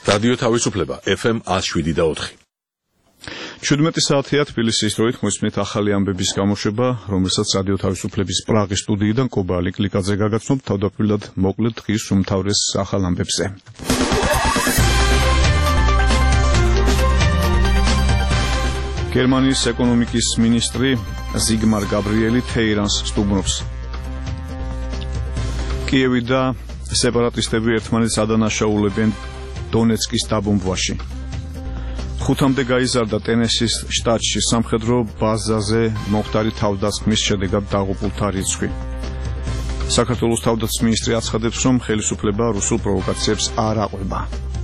რადიო თავისუფლება FM 107.4. 17 საათია თბილისის დროით მოსმენთ ახალი ამბების გამოშვება, რომელსაც რადიო თავისუფლების პრაღის სტუდიიდან კობა ლიკლიკაძე გაგაცნობ თავდაპირველად მოკლედ დღის უმთავრეს ახალ ამბებზე. გერმანიის ეკონომიკის მინისტრი ზიგმარ გაბრიელი თეირანს სტუმრობს. კიევი და სეპარატისტები ერთმანეთს ადანაშაულებენ დონეცკის დაბომბვაში. 5-მდე გაიზარდა ტენესის შტატში სამხედრო ბაზაზე მომხდარი თავდასხმის შედეგად დაღუპულთა რიცხვი. საქართველოს თავდაცვის მინისტრი აცხადებს, რომ ხელისუფლება რუსულ პროვოკაციებს არ აყვება.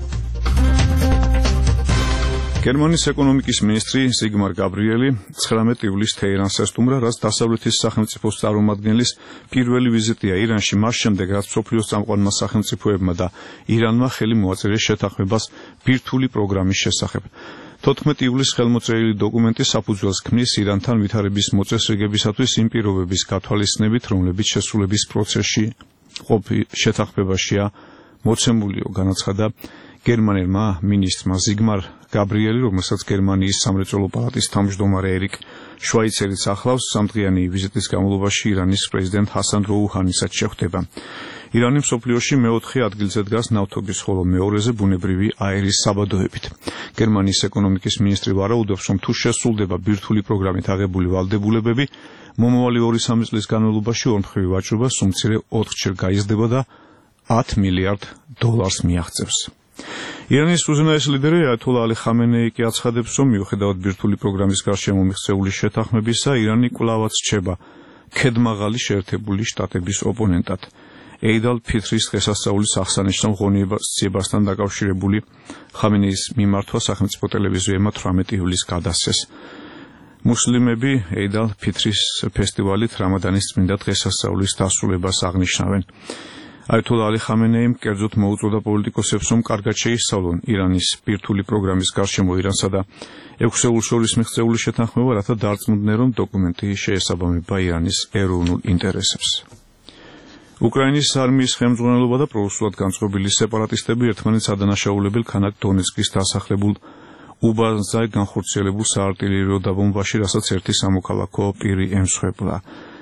გერმანიის ეკონომიკის მინისტრი ზიგმარ გაბრიელი 19 ივლისს თეირანს ესტუმრა, რაც დასავლეთის სახელმწიფოს წარმომადგენლის პირველი ვიზიტია ირანში, მას შემდეგ, რაც მსოფლიოს წამყვანმა სახელმწიფოებმა და ირანმა ხელი მოაწერეს შეთანხმებას ბირთვული პროგრამის შესახებ. 14 ივლისს ხელმოწერილი დოკუმენტი საფუძველს ქმნის ირანთან ვითარების მოწესრიგებისათვის იმ პირობების გათვალისწინებით, რომლებიც შესრულების პროცესში ყოფი შეთანხმებაშია მოცემულიო, განაცხადა გერმანელმა მინისტრმა ზიგმარ გაბრიელი, რომელსაც გერმანიის სამრეწველო პალატის თავმჯდომარე ერიკ შვაიცერიც ახლავს, სამდღიანი ვიზიტის განმავლობაში ირანის პრეზიდენტ ჰასან როუჰანისაც შეხვდება. ირანი მსოფლიოში მეოთხე ადგილზე დგას ნავთობის, ხოლო მეორეზე ბუნებრივი აირის საბადოებით. გერმანიის ეკონომიკის მინისტრი ვარაუდობს, რომ თუ შესრულდება ბირთვული პროგრამით აღებული ვალდებულებები, მომავალი 2-3 წლის განმავლობაში ორმხრივი ვაჭრობა სულ მცირე 4-ჯერ გაიზრდება და $10 მილიარდ მიაღწევს. ირანის უზენაესი ლიდერი აიათოლა ალი ხამენეი კი აცხადებს, რომ მიუხედავად ბირთვული პროგრამის გარშემო მიღწეული შეთანხმებისა, ირანი კვლავაც რჩება ქედმაღალი შეერთებული შტატების ოპონენტად. ეიდ ალ-ფიტრის დღესასწაულის აღსანიშნავ ღონისძიებასთან დაკავშირებული ხამენეის მიმართვა სახელმწიფო ტელევიზიებმა 18 ივლისს გადასცეს. მუსლიმები ეიდ ალ-ფიტრის ფესტივალით რამადანის წმინდა დღესასწაულის დასრულებას აღნიშნავენ. აიათოლა ალი ხამენეიმ კერძოდ მოუწოდა პოლიტიკოსებს, რომ კარგად შეისწავლონ ირანის ბირთვული პროგრამის გარშემო ირანსა და ექვსეულს შორის მიღწეული შეთანხმება, რათა დარწმუნდნენ, რომ დოკუმენტი შეესაბამება ირანის ეროვნულ ინტერესებს. უკრაინის არმიის ხელმძღვანელობა და პრორუსულად განწყობილი სეპარატისტები ერთმანეთს ადანაშაულებენ ქანაკ დონეცკის დასახლებულ უბანზე განხორციელებულ საარტილერიო დაბომბვაში, რასაც ერთი სამოქალაქო პირი ემსხვერპლა.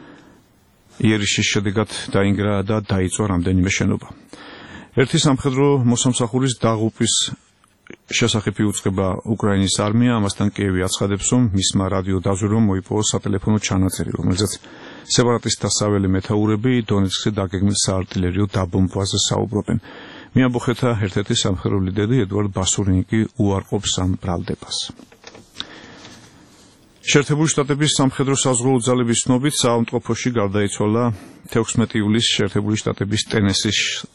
იერიშის შედეგად დაინგრა და დაიწვა რამდენიმე შენობა. ერთი სამხედრო მოსამსახურის დაღუპვის შესახებ იუწყება უკრაინის არმია, ამასთან კიევი აცხადებს, რომ მისმა რადიო დაზვერვამ მოიპოვა სატელეფონო ჩანაწერი, რომელზეც სეპარატისტთა საველე მეთაურები დონეცკზე დაგეგმილ საარტილერიო დაბომბვაზე საუბრობენ. მიამბოხეთა ერთ-ერთი სამხედრო ლიდერი ედვარდ ბასურინი კი უარყოფს ამ ბრალდებას. შეერთებული შტატების სამხედრო საზღვაო ძალების ცნობით საავადმყოფოში გარდაიცვალა 16 ივლისს შეერთებული შტატების ტენესის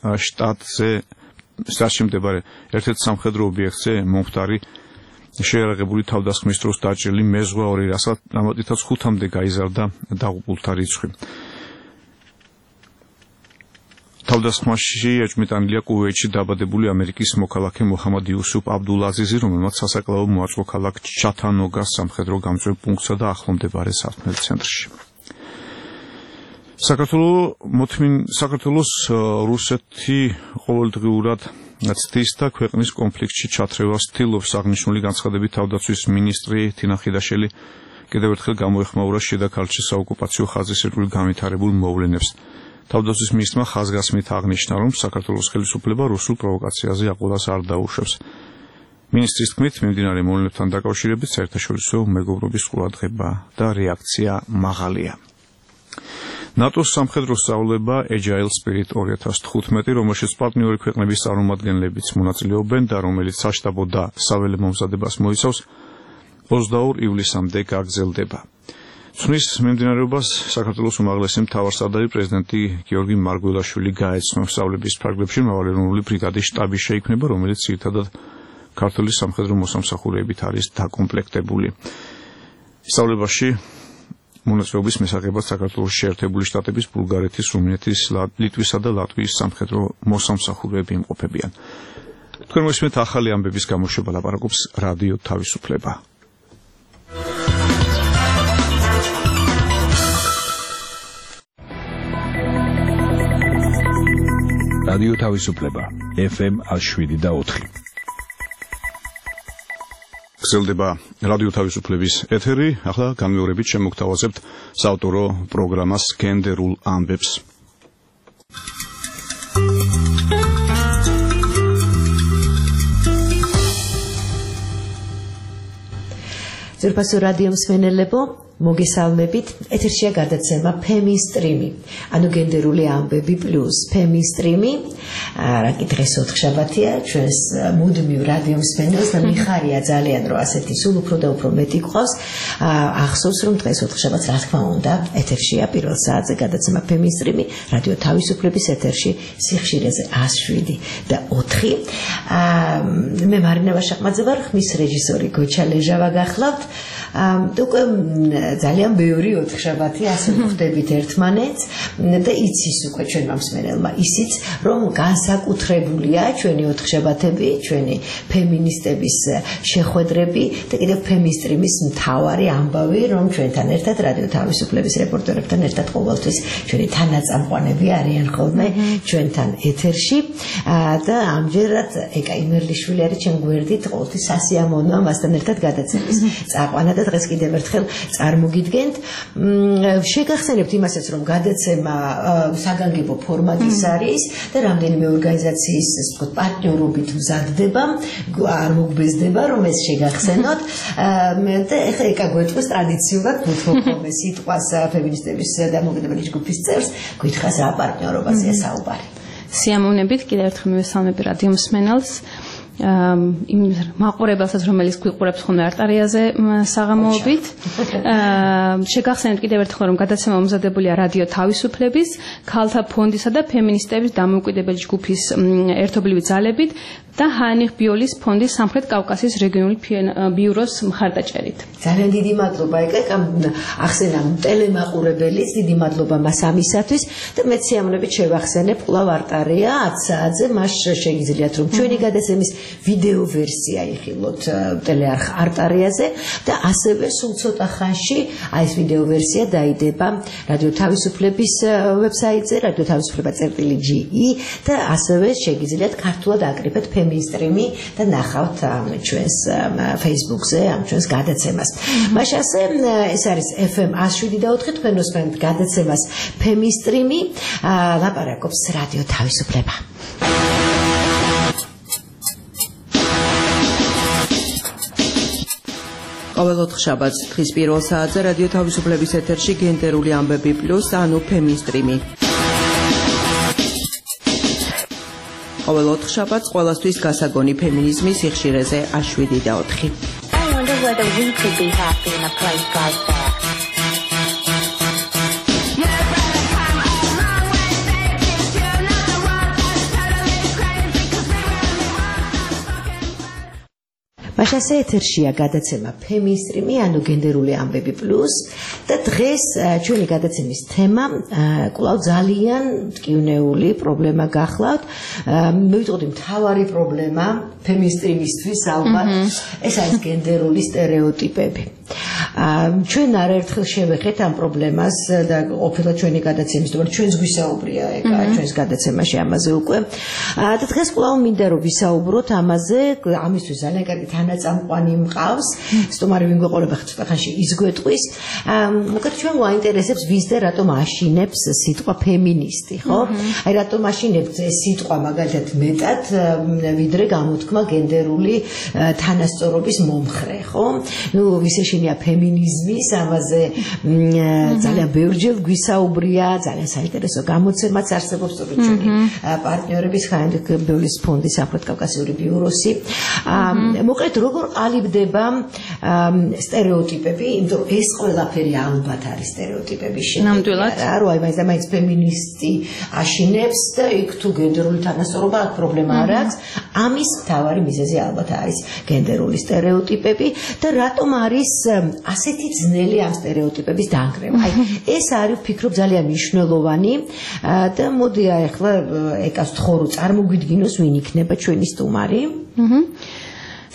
შტატში მდებარე ერთ-ერთ სამხედრო ობიექტზე მომხდარი შეიარაღებული თავდასხმის დროს დაჭრილი მეზღვაური, რამაც 5-მდე გაიზარდა დაღუპულთა რიცხვი. თავდასხმაში ეჭვმიტანილია კუვეითში დაბადებული ამერიკის მოქალაქე მოჰამად იუსუფ აბდულაზიზი, რომელმაც სასაკლაო მოაწყო ქალაქ ჩათანოგას სამხედრო გამწვევ პუნქტსა და ახლო მდებარე სათქმელ ცენტრში. საქართველოს რუსეთი ყოველდღიურად ცდის და ქვეყნის კონფლიქტში ჩათრევას ცდილობს, აღნიშნული განცხადებით თავდაცვის მინისტრი თინა ხიდაშელი კიდევ ერთხელ გამოეხმაურა შედაქალაქში საოკუპაციო ხაზის ერთგულ განვითარებულ მოვლენებს. თავდაცვის მინისტრმა ხაზგასმით აღნიშნა, რომ საქართველოს ხელისუფლება რუსულ პროვოკაციაზე აყოლას არ დაუშვებს. მინისტრის თქმით, მიმდინარე მოვლენებთან დაკავშირებით საერთაშორისო მეგობრობის ყურადღება და რეაქცია მაღალია. ნატოს სამხედრო სწავლება Agile Spirit 2015, რომელშიც პარტნიორი ქვეყნების წარმომადგენლებიც მონაწილეობენ და რომელიც საშტაბო და საველე მომზადებას მოიცავს, 22 ივლისამდე გაგრძელდება. ცვლის მიმდინარეობას საქართველოს უმაღლესი მთავარსარდალი პრეზიდენტი გიორგი მარგველაშვილი გაეცნო. სწავლების ფარგლებში მრავალეროვნული ბრიგადის შტაბი შეიქმნება, რომელიც ძირითადად ქართული სამხედრო მოსამსახურეებით არის დაკომპლექტებული. სწავლებაში მონაწილეობის მისაღებად საქართველოს შეერთებული შტატების, ბულგარეთის, რუმინეთის, ლიტვისა და ლატვიის სამხედრო მოსამსახურეები იმყოფებიან. თქვენ მოსმენთ ახალი ამბების გამოშვება, ლაპარაკობს რადიო თავისუფლება. რადიო თავისუფლება FM 107.4. გრძელდება რადიო თავისუფლების ეთერი. ახლა განმეორებით შემოგთავაზებთ საავტორო პროგრამას გენდერულ ამბებს. ძვირფასო რადიო მსმენელებო, მოგესალმებით. ეთერშია გადაცემა ფემინსტრიმი, ანუ გენდერული ამბები პლუს ფემინსტრიმი. რა დღეს ოთხშაბათია, ჩვენს მუდმივ რადიო მსმენელს და მიხარია ძალიან, რომ ასეთი სულ უფრო და უფრო მეტი გყავს. ახსოვს, რომ დღეს ოთხშაბათს რა თქმა უნდა, ეთერშია პირველ საათზე გადაცემა ფემინსტრიმი, რადიო თავისუფლების ეთერში სიხშირეზე 107 და 4. მე მარინა ვაშაყმაძე ვარ, ხმის რეჟისორი გოჩა ლეჟავა გახლავთ. უკვე ძალიან ბევრი ოთხშაბათი ასე ვხვდებით ერთმანეთს და იცის უკვე ჩვენმა მსმენელმა ისიც, რომ განსაკუთრებულია ჩვენი ოთხშაბათები, ჩვენი ფემინისტების შეხვედრები და კიდევ ფემინსტრიმის მთავარი ამბავი, რომ ჩვენთან ერთად რადიო თავისუფლების რეპორტერებთან ერთად ყოველთვის ჩვენი თანაწამყვანები არიან ხოლმე ჩვენთან ეთერში და ამჯერად ეკა იმერლიშვილი არის ჩვენ გვერდით, ყოველთვის სასიამოვნოა მასთან ერთად გადაცემის წაყვანა და დღეს კიდევ ერთხელ წარმოგიდგენთ. შეგახსენებთ იმასაც, რომ გადაცემა საგანგებო ფორმატის არის და რამდენიმე ორგანიზაციის პარტნიორობით მზადდება, არ მოგბეზდება, რომ ეს შეგახსენოთ. და ეხლა ეკა გვეტყვის ტრადიციულად ვუთხოვე სიტყვას ფემინისტების დამოუკიდებელი ჯგუფის წევრს, გითხრას რა პარტნიორობაზეა საუბარი. სიამოვნებით კიდევ ერთხელ მივესალმები რადიო მსმენელს. იმ მაყურებელსაც, რომელიც გვიყურებს ხოლმე არტარიაზე საღამოობით. შეგახსენებთ კიდევ ერთხელ, რომ გადაცემა მომზადებულია რადიო თავისუფლების, ქალთა ფონდისა და ფემინისტების დამოუკიდებელი ჯგუფის ერთობლივი ძალებით და ჰაინრიხ ბიოლის ფონდის სამხრეთ კავკასიის რეგიონული ბიუროს მხარდაჭერით. ძალიან დიდი მადლობა ეკა ახსენა ტელემაყურებელიც, დიდი მადლობა მას ამისათვის და მეც სიამოვნებით შევახსენებ კვლავ არტარია 10 საათზე, მას შეგიძლიათ რომ ჩვენი გადაცემის ვიდეო ვერსია იხილოთ ტელეარხ არტარიაზე და ასევე სულ ცოტა ხანში ეს ვიდეო ვერსია დაიდება რადიო თავისუფლების ვებსაიტზე radiotavisufleba.ge და ასევე შეგიძლიათ ქართულად აკრიფეთ ფემინსტრიმი და ნახავთ ჩვენს Facebook-ზე ამ ჩვენს გადაცემას. მაშასე ეს არის FM 107 და 4, თქვენ უსმენთ გადაცემას ფემინსტრიმი, ლაპარაკობს რადიო თავისუფლება. ყოველ ოთხშაბათს დღის პირველ საათზე რადიო თავისუფლების ეთერში გენდერული ამბები პლუს, ანუ ფემინსტრიმი. ყოველ ოთხშაბათს ყველასთვის გასაგონი ფემინიზმი სიხშირეზე 107 და 4. I wonder whether we could be happy in a place like that. მაშასე ეთერშია გადაცემა ფემინსტრიმი, ანუ გენდერული ამბები პლუს და დღეს ჩვენი გადაცემის თემა კვლავ ძალიან მტკივნეული პრობლემა გახლავთ. მე ვიტყოდი მთავარი პრობლემა ფემინსტრიმისთვის ალბათ ეს არის გენდერული სტერეოტიპები. ჩვენ არაერთხელ შევეხეთ ამ პრობლემას და ყოფილა ჩვენი გადაცემის დრო ჩვენს გვისაუბრია ეკა ჩვენს გადაცემაში ამაზე უკვე და დღეს კვლავ მინდა რომ ვისაუბროთ ამაზე, ამისთვის ძალიან კარგი თანაწამყვანი მყავს, სტუმარი ვინ გვეყოლება ცოტა ხანში ის გვეტყვის. მოკლედ ჩვენ გვაინტერესებს ვის და რატომ აშინებს სიტყვა ფემინისტი, ხო? აი რატომ აშინებს ეს სიტყვა მაგალითად მეტად ვიდრე გამოთქმა გენდერული თანასწორობის მომხრე, ხო? ნუ ვის ეშინია ფემინიზმის, ამაზე ძალიან ბევრჯერ გვისაუბრია, ძალიან საინტერესო გამოცემაც არსებობს ჩვენი პარტნიორების ჰაინრიხ ბიოლის ფონდის სამხრეთ კავკასიური ბიუროსი. მოკლედ როგორ ყალიბდება სტერეოტიპები, იმიტომ რომ ეს ყველაფერი ალბათ არის სტერეოტიპების შედეგი. რა აი მაინც ფემინისტი აშინებს და იქ თუ გენდერული თანასწორობა აქ პრობლემა არ აქვს. ამის მთავარი მიზეზი ალბათ არის გენდერული სტერეოტიპები და რატომ არის ასეთი ძნელი ამ სტერეოტიპების დანგრევა. აი ეს არის ვფიქრობ ძალიან მნიშვნელოვანი და მოდი ახლა ეკას ვთხოვრო წარმოგვიდგინოს ვინ იქნება ჩვენი სტუმარი.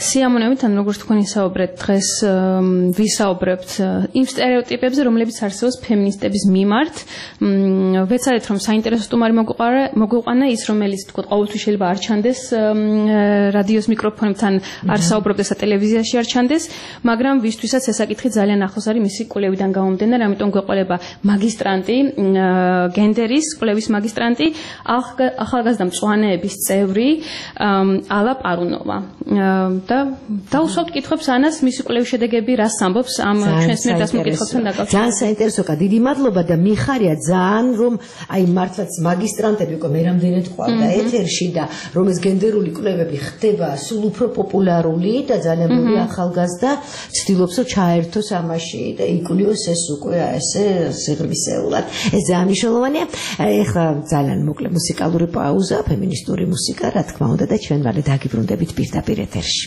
სიამოვნებით, ან როგორც თქვენ ისაუბრეთ, დღეს ვისაუბრებთ იმ სტერეოტიპებზე, რომლებიც არსებობს ფემინისტების მიმართ. ვეცადეთ, რომ საინტერესო სტუმარი მოგვიყვანა ის, რომელიც თქო ყოველთვის შეიძლება არ ჩანდეს რადიოს მიკროფონებთან, არ საუბრობდეს და ტელევიზიაში არ ჩანდეს, მაგრამ ვისთვისაც ეს საკითხი ძალიან ახლოს არის მისი კვლევიდან გამომდინარე, ამიტომ გვეყოლება მაგისტრანტი, გენდერის კვლევის მაგისტრანტი, ახალგაზრდა მწვანეების წევრი ალა პარუნოვა. და დავუსვათ კითხვებს ანას, მისი კვლევის შედეგები რას ამბობს ამ ჩვენს მიერ დასმულ კითხვებთან დაკავშირებით. ძალიან საინტერესო, დიდი მადლობა და მიხარია ძალიან, რომ აი მართლაც მაგისტრანტები უკვე მე რამდენად ყავდა ეთერში და რომ ეს გენდერული კვლევები ხდება სულ უფრო პოპულარული და ძალიან ბევრი ახალგაზრდა ცდილობს რომ ჩაერთოს ამაში და იკვლიოს ეს უკვე ესე სიღრმისეულად. ეს ძალიან მნიშვნელოვანია. ეხლა ძალიან მოკლე მუსიკალური პაუზა, ფემინისტური მუსიკა, რა თქმა უნდა და ჩვენ მალე დაგიბრუნდებით პირდაპირ ეთერში.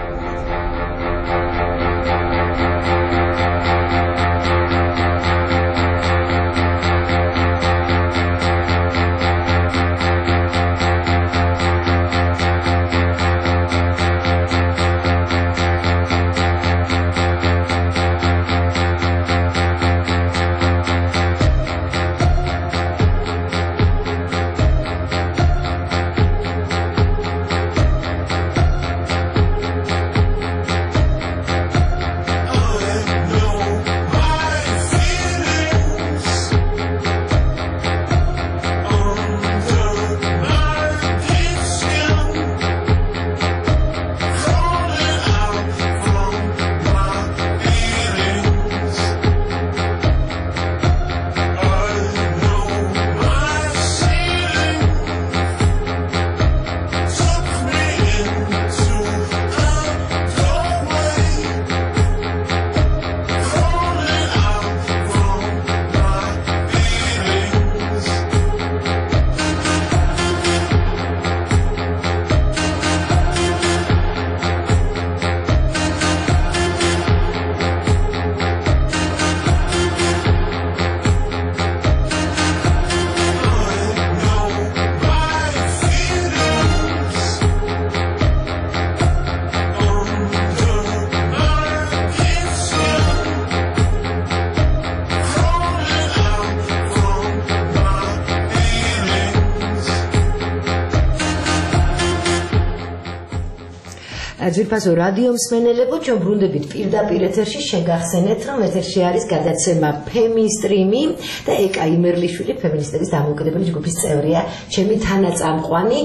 ძვირფასო რადიო მსმენელებო, ჩვენ ბრუნდებით პირდაპირ ეთერში, შეგახსენეთ, რომ ეთერში არის გადაცემა ფემისტრიმი და ეკა იმერლიშვილი ფემინისტების დამოუკიდებელი ჯგუფის წევრია, ჩემი თანაწამყვანი.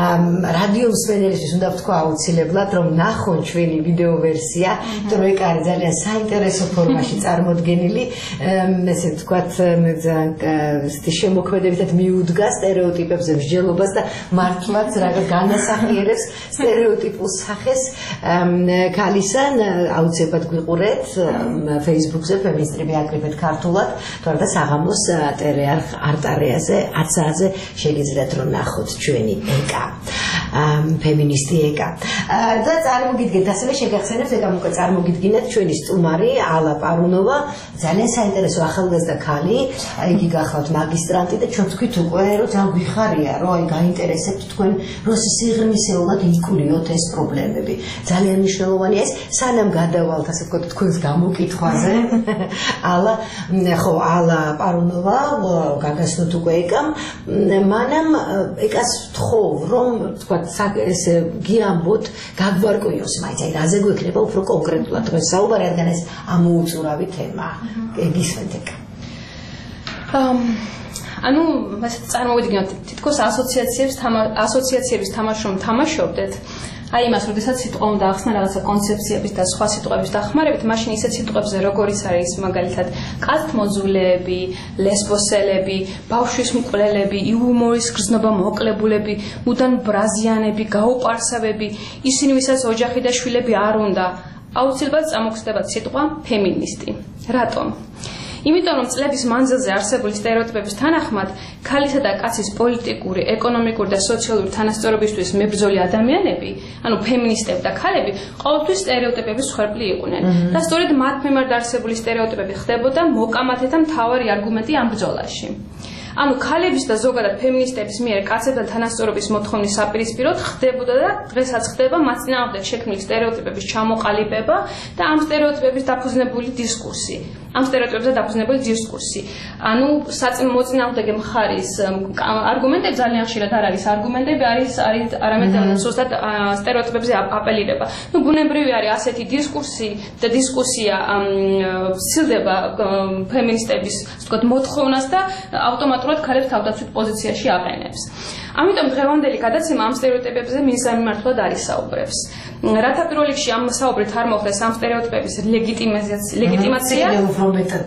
რადიო მსმენელისთვის უნდა ვთქვა აუცილებლად, რომ ნახონ ჩვენი ვიდეო ვერსია, რომ ეკა არის ძალიან საინტერესო ფორმაში წარმოდგენილი, ესე ვთქვათ, შემოქმედებითად მიუდგა სტერეოტიპებზე მსჯელობას და მართლაც რაღაც განასახიერებს სტერეოტიპულ სახეს ქალისა. აუცილებლად გვიყურეთ Facebook-ზე ფემინისტრები აკრიფეთ ქართულად, თორემ და საღამოს ტელეარხ არტარეაზე 10 საათზე შეგიძლიათ რომ ნახოთ ჩვენი ეკა, ფემინისტი ეკა. და წარმოგიდგენთ, ასევე შეგახსენებთ, ეკა უკვე წარმოგიდგინეთ ჩვენი სტუმარი ალა პარუნოვა, ძალიან საინტერესო ახალგაზრდა ქალი, იგი გახლავთ მაგისტრანტი და ჩვენ თქვით უკვე რომ ძალიან გვიხარია, რომ აი გაინტერესებთ თქვენ, რომ სიღრმისეულად იკვლიოთ ეს პრობლემები. ძალიან მნიშვნელოვანია ეს, სანამ გადავალთ, ასე ვთქვათ, თქვენს გამოკითხვაზე. ალა პარუნოვა, გაგასვათ უკვე ეკამ, მანამ ეკას ვთხოვ, რომ ვთქვათ, ესე გიამბოთ, გაგვარკვიოს მაინც, აი რაზე გვექნება უფრო კონკრეტულად დღეს საუბარი, რადგან ეს ამოუწურავი თემა. გისმენთ ეკა. ანუ მასეთ წარმოვიდგინოთ, თითქოს ასოციაციების თამაშს რომ თამაშობდეთ, აი იმას, როდესაც სიტყვა უნდა ახსნა რაღაცა კონცეფციების და სხვა სიტყვების დახმარებით, მაშინ ისეთ სიტყვებზე როგორიც არის მაგალითად კაცთმოძულეები, ლესბოსელები, ბავშვის მკვლელები, იუმორის გრძნობა მოკლებულები, მუდან ბრაზიანები, გაუპარსავები, ისინი ვისაც ოჯახი და შვილები არ უნდა, აუცილებლად წამოხსნებათ სიტყვა ფემინისტი. რატომ? იმიტომ რომ წლების მანძილზე არსებული სტერეოტიპების თანახმად, ქალისა და კაცის პოლიტიკური, ეკონომიკური და სოციალური თანასწორობისთვის მებრძოლი ადამიანები, ანუ ფემინისტები და ქალები, ყოველთვის სტერეოტიპების მსხვერპლი იყვნენ. და სწორედ მათ მიმართ არსებული სტერეოტიპები ხდებოდა მოკამათე და მთავარი არგუმენტი ამ ბრძოლაში. ანუ ქალების და ზოგადად ფემინისტების მიერ კაცებთან თანასწორობის მოთხოვნის საპირისპიროდ ხდებოდა და დღესაც ხდება მათ წინააღმდეგ შექმნილი სტერეოტიპების ჩამოყალიბება და ამ სტერეოტიპების დაფუძნებული დისკურსი. ანუ მოწინააღმდეგე მხარის არგუმენტები ძალიან ხშირად არ არის არგუმენტები, არის არამედ ზუსტად სტერეოტიპებზე აპელირება. ბუნებრივი არის ასეთი დისკურსი და დისკუსია სცილდება ფემინისტების მოთხოვნას და ავტომატურად ქალებს თავდაცვით პოზიციაში აყენებს. ამიტომ დღევანდელი გადაცემა ამ სტერეოტიპებზე მისამართლად არის საუბრებს. რათა პირველ რიგში ამ საუბრით არ მოხდეს ამ სტერეოტიპების ლეგიტიმაცია უფრო მეტად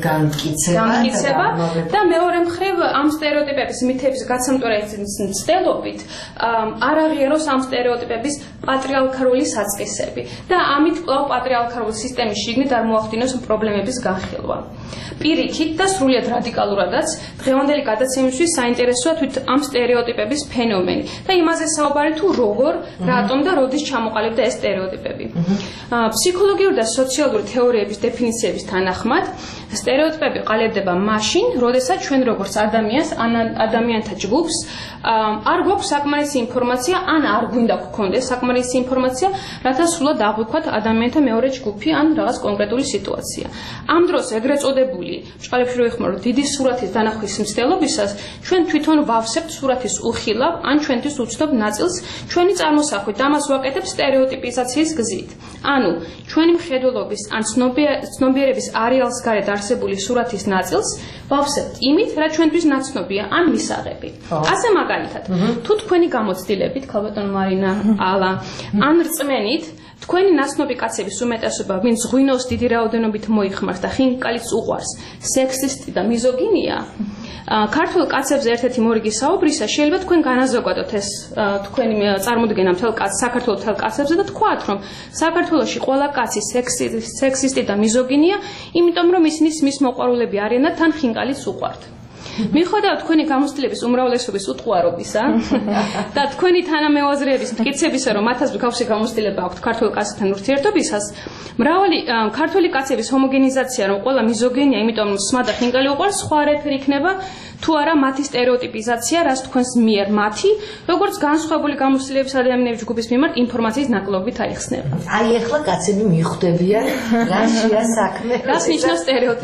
განმტკიცება და მეორე მხრივ ამ სტერეოტიპების მითების გაცემტვრის ცდილობით არ აღიაროს ამ სტერეოტიპების პატრიარქალური საწყისები და ამით კვლავ პატრიარქალური სისტემის შიგნით არ მოახდინოს პრობლემების განხილვა. პირიქით და სრულიად რადიკალურადაც დღევანდელი გადაცემისთვის საინტერესოა თვით ამ სტერეოტიპების ფენომენი და იმაზე საუბარი თუ როგორ, რატომ და როდის ჩამოყალიბდა ეს სტერეოტიპები. ფსიქოლოგიური და სოციალური თეორიების დეფინიციების თანახმად სტერეოტიპები ყალიბდება მაშინ, როდესაც ჩვენ როგორც ადამიანთა ჯგუფს არ გვაქვს საკმარისი ინფორმაცია ან არ გვინდა გქონდეს საკმარისი ინფორმაცია, რათა სრულად აღვიქვათ ადამიანთა მეორე ჯგუფი ან რაღაც კონკრეტული სიტუაცია. ამ დროს ეგრეთ წოდებული ბრჭყალებში რო იხმარო დიდი სურათის დანახვის მცდელობისას ჩვენ თვითონ ვავსებთ სურათის უხილავ ან ჩვენთვის უცნობ ნაწილს ჩვენი წარმოსახვით და ამას ვაკეთებ სტერეოტიპიზაციის გზით. ანუ ჩვენი მხედველობის ან ცნობიერების არეალს გარეთ არსებული სურათის ნაწილს ვავსებთ იმით, რა ჩვენთვის ნაცნობია ან მისაღები. ასე მაგალითად, თუ თქვენი გამოცდილებით, ქალბატონო მარინა ალა, ან რწმენით თქვენი ნაცნობი კაცების უმეტესობა, ვინც ღვინოს დიდი რაოდენობით მოიხმარს და ხინკალიც უყვარს, სექსისტი და მიზოგინია, ქართულ კაცებზე ერთ-ერთი მორიგი საუბრისა შეიძლება თქვენ განაზოგადოთ ეს თქვენი წარმოდგენა საქართველოს მთელ კაცებზე და თქვათ, რომ საქართველოში ყველა კაცი სექსისტი და მიზოგინია, იმიტომ რომ ისინი მის მოყვარულები არიან და თან ხინკალიც უყვართ. მიუხედავად თქვენი გამოცდილების უმრავლესობის უტყუარობისა და თქვენი თანამეუაზრეების მტკიცებისა, რომ მათაც მსგავსი გამოცდილება აქვთ ქართულ კაცებთან ურთიერთობისას, მრავალი ქართული კაცების ჰომოგენიზაცია, რომ ყველა მიზოგენია, იმიტომ რომ სმა და ხინკალი უყვარს, სხვა არაფერი იქნება თუ არა მათი სტერეოტიპიზაცია, რაც თქვენს მიერ მათი, როგორც განსხვავებული გამოცდილების ადამიანების ჯგუფის მიმართ ინფორმაციის ნაკლობით აიხსნება. აი ახლა კაცები მიხვდებიან, რაშია საქმე. რას ნიშნავს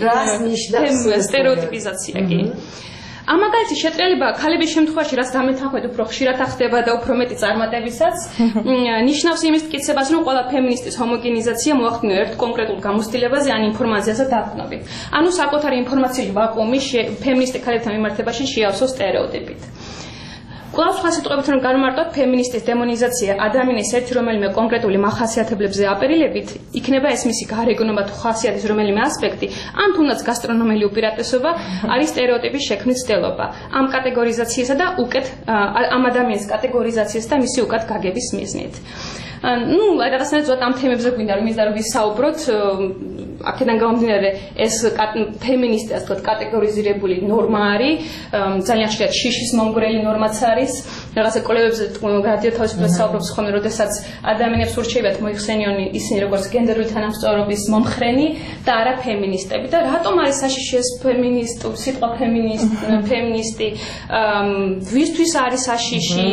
სტერეოტიპიზაცია კი? ამაგალითი შეტრიალება ქალების შემთხვევაში, რაც დამეთანხმებით უფრო ხშირად ხდება და უფრო მეტი წარმატებისაც, ნიშნავს იმის მტკიცებას, რომ ყველა ფემინისტის ჰომოგენიზაცია მოახდინო ერთ კონკრეტულ გამოცდილებაზე ან ინფორმაციაზე დაყრდნობით. ანუ საკუთარი ინფორმაციული ვაკუუმი ფემინისტი ქალებთან მიმართებაში შეავსო სტერეოტიპით. კვლავ სხვა სიტყვებით რომ განმარტოთ, ფემინისტის დემონიზაცია ადამიანის ერთი რომელიმე კონკრეტული მახასიათებლებზე აპერილებით, იქნება ეს მისი გარეგნობა თუ ხასიათის რომელიმე ასპექტი, ან თუნდაც გასტრონომელი უპირატესობა არის სტერეოტიპის შექმნის ცდელობა. ამ კატეგორიზაციისა და ამ ადამიანის კატეგორიზაციას და მისი უკეთ გაგების მიზნით. რაღაცნაირად ზოგადად ამ თემებზე გვინდა რომ ვისაუბროთ, აქედან გამომდინარე ეს ფემინისტი ასე ვთქვათ კატეგორიზირებული ნორმა არის, ძალიან ხშირად შიშის მომგვრელი ნორმაც არის, რაღაცა კოლეგებზე რადიო თავისუფლად საუბრობს ხოლმე, როდესაც ადამიანებს ურჩევიათ მოიხსენიონ ისინი როგორც გენდერული თანასწორობის მომხრენი და არა ფემინისტები. და რატომ არის საშიში ეს სიტყვა ფემინისტი, ვისთვის არის საშიში?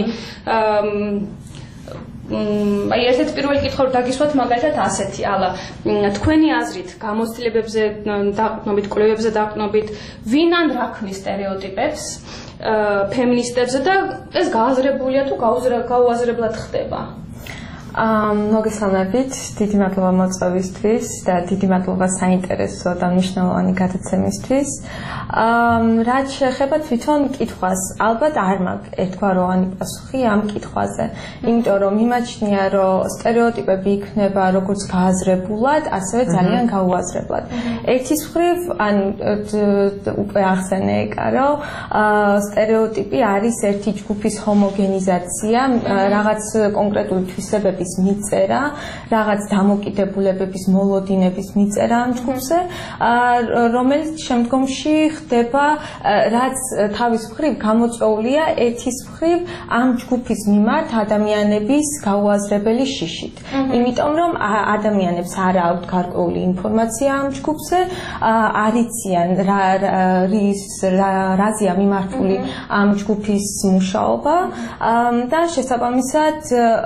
აი ერთ-ერთი პირველი კითხვა რომ დაგისვათ მაგალითად ასეთი, ალა თქვენი აზრით გამოცდილებებზე დაყრდნობით, კვლევებზე დაყრდნობით, ვინ ან რა ქმნის სტერეოტიპებს ფემინისტებზე და ეს გააზრებულია თუ გაუაზრებლად ხდება? მოგესალმებით, დიდი მადლობა მოწვევისთვის და დიდი მადლობა საინტერესო და მნიშვნელოვანი გადაცემისთვის. რაც შეეხება თვითონ კითხვას, ალბათ არ მაქვს ერთგვაროვანი პასუხი ამ კითხვაზე, იმიტომ რომ მიმაჩნია, რომ სტერეოტიპები იქნება როგორც გააზრებულად, ასევე ძალიან გაუაზრებლად. ერთის მხრივ, ან უკვე ახსენე ეკა, რომ სტერეოტიპი არის ერთი ჯგუფის ჰომოგენიზაცია, რაღაც კონკრეტული თვისებების სურვილების მიწერა, რაღაც დამოკიდებულებების, მოლოდინების მიწერა ამ ჯგუფზე, რომელიც შემდგომში ხდება, რაც თავის მხრივ გამოწვეულია ერთის მხრივ ამ ჯგუფის მიმართ ადამიანების გაუაზრებელი შიშით. იმიტომ რომ ადამიანებს არ აქვთ გარკვეული ინფორმაცია ამ ჯგუფზე, არ იციან რაზეა მიმართული ამ ჯგუფის მუშაობა და შესაბამისად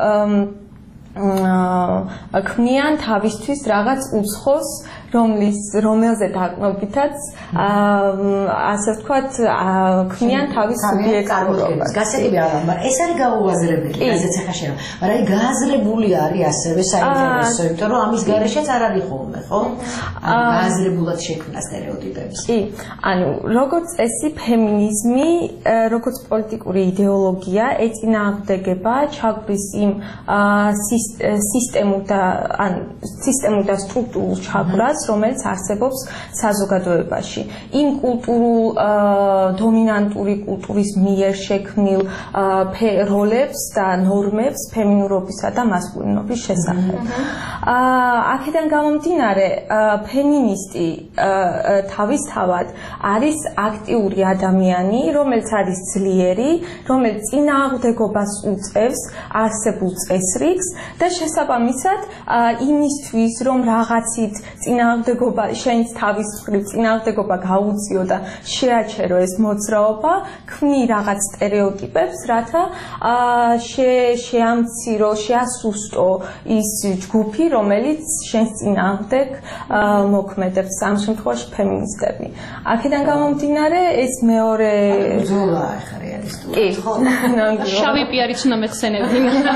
ქმნიან თავისთვის რაღაც უცხოს, რომელზე დაყრდნობითაც ასე ვთქვათ, ქმნიან თავის სუბიექტურობას. გასაგები არა, მაგრამ ეს არის გაუაზრებელი, რაზეც ახლა შევა. მაგრამ აი გააზრებული არის ასევე საინტერესო, იმიტომ რომ ამის გარეშეც არ არის ხოლმე, ხო? გააზრებულად შექმნა სტერეოტიპების. კი, ანუ როგორც წესი ფემინიზმი, როგორც პოლიტიკური იდეოლოგია ეწინააღმდეგება ჩაგვრის იმ სისტემურ და სტრუქტურულ ჩაგვრას, რომელიც არსებობს საზოგადოებაში. იმ კულტურულ დომინანტური კულტურის მიერ შექმნილ როლებს და ნორმებს ფემინურობისა და მასკულინობის შესახებ. აქედან გამომდინარე, ფემინისტი თავისთავად არის აქტიური ადამიანი, რომელიც არის ძლიერი, რომელიც წინააღმდეგობას უწევს არსებულ წესრიგს და შესაბამისად იმისთვის, რომ რაღაცით წინააღმდეგობა, შენც თავის მხრივ წინააღმდეგობა გაუწიო და შეაჩერო ეს მოძრაობა, ქმნი რაღაც სტერეოტიპებს, რათა შეამცირო, შეასუსტო ის ჯგუფი, რომელიც შენს წინააღმდეგ მოქმედებს, ამ შემთხვევაში ფემინისტები. აქედან გამომდინარე, ეს მეორე ბრძოლა ახლა რეალისტურად, ხო? შავი პიარიც უნდა მეხსენებდი.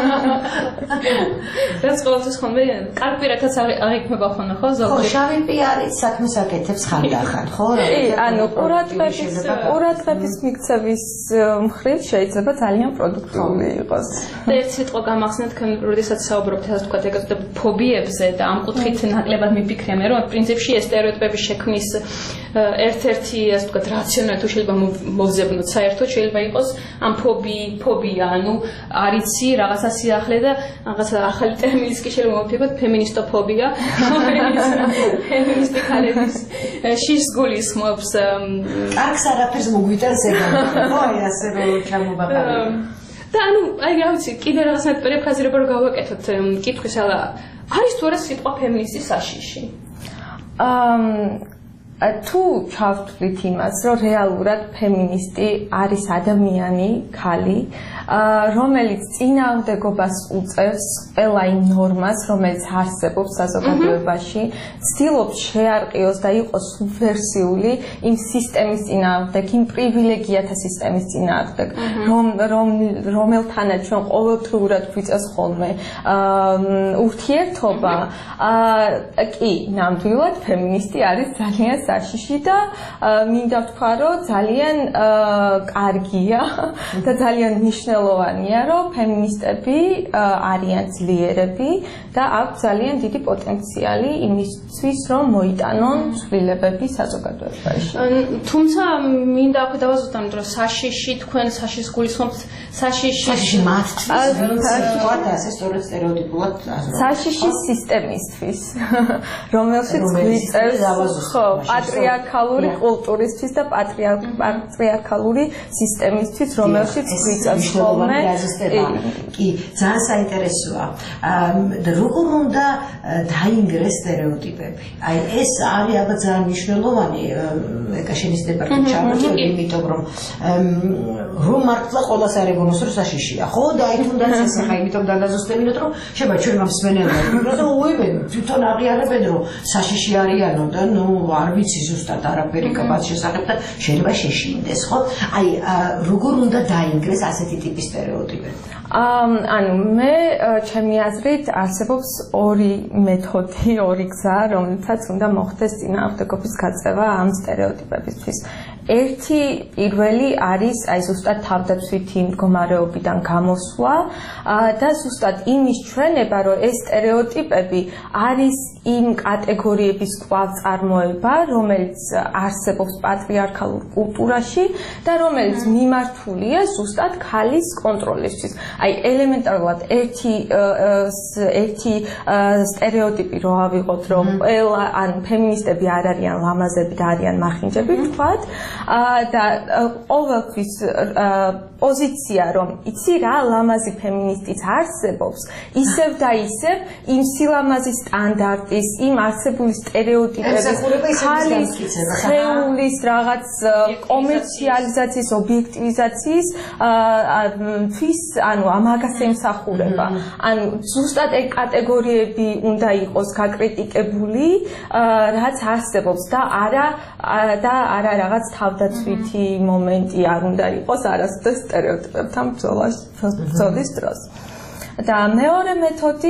რაც ყოველთვის ხოლმე კარგ პირადაც აღიქმება ხოლმე, ხო? ხო, შავი პიარიც საქმეს აკეთებს ხანდახან, ხო? კი, ანუ ყურადღების მიქცევის მხრივ შეიძლება ძალიან პროდუქტიული იყოს. და ერთ სიტყვა გამახსენეთ, როდესაც საუბრობთ, ასე ვთქვათ, ეგრეთ ფობიებზე და ამ კუთხით ნაკლებად მიფიქრე მე, რომ პრინციპში ეს სტერეოტიპების შექმნის ერთ-ერთი, ასე ვთქვათ, რაციონალი თუ შეიძლება მოვზებნოთ საერთოდ, შეიძლება იყოს ამ ფობია, ანუ არიცი რაღაცა სიახლე და რაღაცა ახალი ტერმინიც კი შეიძლება მოვიფიქროთ, ფემინისტოფობია, ფემინისტი ქალების შიშს გულისხმობს. კარგს არაფერს მოგვიტანს ეგა, ხო, ასე რომ ჩამოვაყალიბო. და ანუ, აი რა ვიცი, კიდე რაღაცნაირად პერიფრაზირება რომ გავაკეთოთ კითხვის, αλλά არის თუ არა სიტყვა ფემინისტი საშიში? თუ ჩავთვლით იმას, რომ რეალურად ფემინისტი არის ადამიანი, ქალი, რომელიც წინააღმდეგობას უწევს ყველა იმ ნორმას, რომელიც არსებობს საზოგადოებაში, ცდილობს შეარყიოს და იყოს სუბვერსიული იმ სისტემის წინააღმდეგ, იმ პრივილეგიათა სისტემის წინააღმდეგ, რომელთანაც ჩვენ ყოველდღიურად გვიწევს ხოლმე ურთიერთობა, კი, ნამდვილად ფემინისტი არის ძალიან საშიში და მინდა ვთქვა, რომ ძალიან კარგია და ძალიან მნიშვნელოვანია, რომ ფემინისტები არიან ძლიერები და აქვს ძალიან დიდი პოტენციალი იმისთვის, რომ მოიტანონ ცვლილებები საზოგადოებაში. თუმცა მინდა აქვე დავაზუსტო, რომ საშიში თქვენ საშიშს გულისხმობთ, საშიში მათთვის, ვთქვათ, ასე სწორედ სტერეოტიპულად საშიში სისტემისთვის, რომელშიც გვიწევს პატრიარქალური კულტურისთვის და პატრიარქალური სისტემისთვის, რომელშიც გვიწევს ხოლმე. კი, ძალიან საინტერესოა. როგორ უნდა დაინგრეს სტერეოტიპები? აი ეს არის ალბათ ძალიან მნიშვნელოვანი ეკაშენის დეპარტამენტში ჩავარჩევი, იმიტომ რომ მართლა ყოველას არ ეგონოს რომ საშიშია, ხო? და აი თუნდაც ეს ახლა იმიტომ დაგაზუსტებინოთ, რომ შეიძლება ჩვენ მსმენელმა და უიმენ თვითონ აღიარებენ, რომ საშიში არიანო და არ ვიცი ზუსტად არაფერი კაბაც შესახებ და შეიძლება შეშინდეს, ხო? აი როგორ უნდა დაინგრეს ასეთი ტიპის სტერეოტიპები? ანუ მე ჩემი აზრით არსებობს ორი მეთოდი, ორი გზა, რომელთაც უნდა მოხდეს წინააღმდეგობის გაწევა ამ სტერეოტიპებისთვის. ერთი პირველი არის აი ზუსტად თავდაცვითი მდგომარეობიდან გამოსვლა და ზუსტად იმის ჩვენება, რომ ეს სტერეოტიპები არის იმ კატეგორიების კვლავ წარმოება, რომელიც არსებობს პატრიარქალურ კულტურაში და რომელიც მიმართულია ზუსტად ქალის კონტროლისთვის. აი ელემენტარულად ერთი სტერეოტიპი რო ავიღოთ, რომ ყველა ან ფემინისტები არ არიან ლამაზები და არიან მახინჯები, ვთქვათ, და ყოველთვის პოზიცია, რომ იცი რა, ლამაზი ფემინისტიც არსებობს, ისევ და ისევ იმ სილამაზის სტანდარტის, იმ არსებული სტერეოტიპების, ქალის სხეულის რაღაც კომერციალიზაციის, ობიექტივიზაციის თვის, ანუ ამაგას ემსახურება. ანუ ზუსტად ეგ კატეგორიები უნდა იყოს გაკრიტიკებული, რაც არსებობს და არა რაღაც თავდაცვითი მომენტი არ უნდა იყოს არასდროს სტერეოტიპებთან ბრძოლის დროს. და მეორე მეთოდი,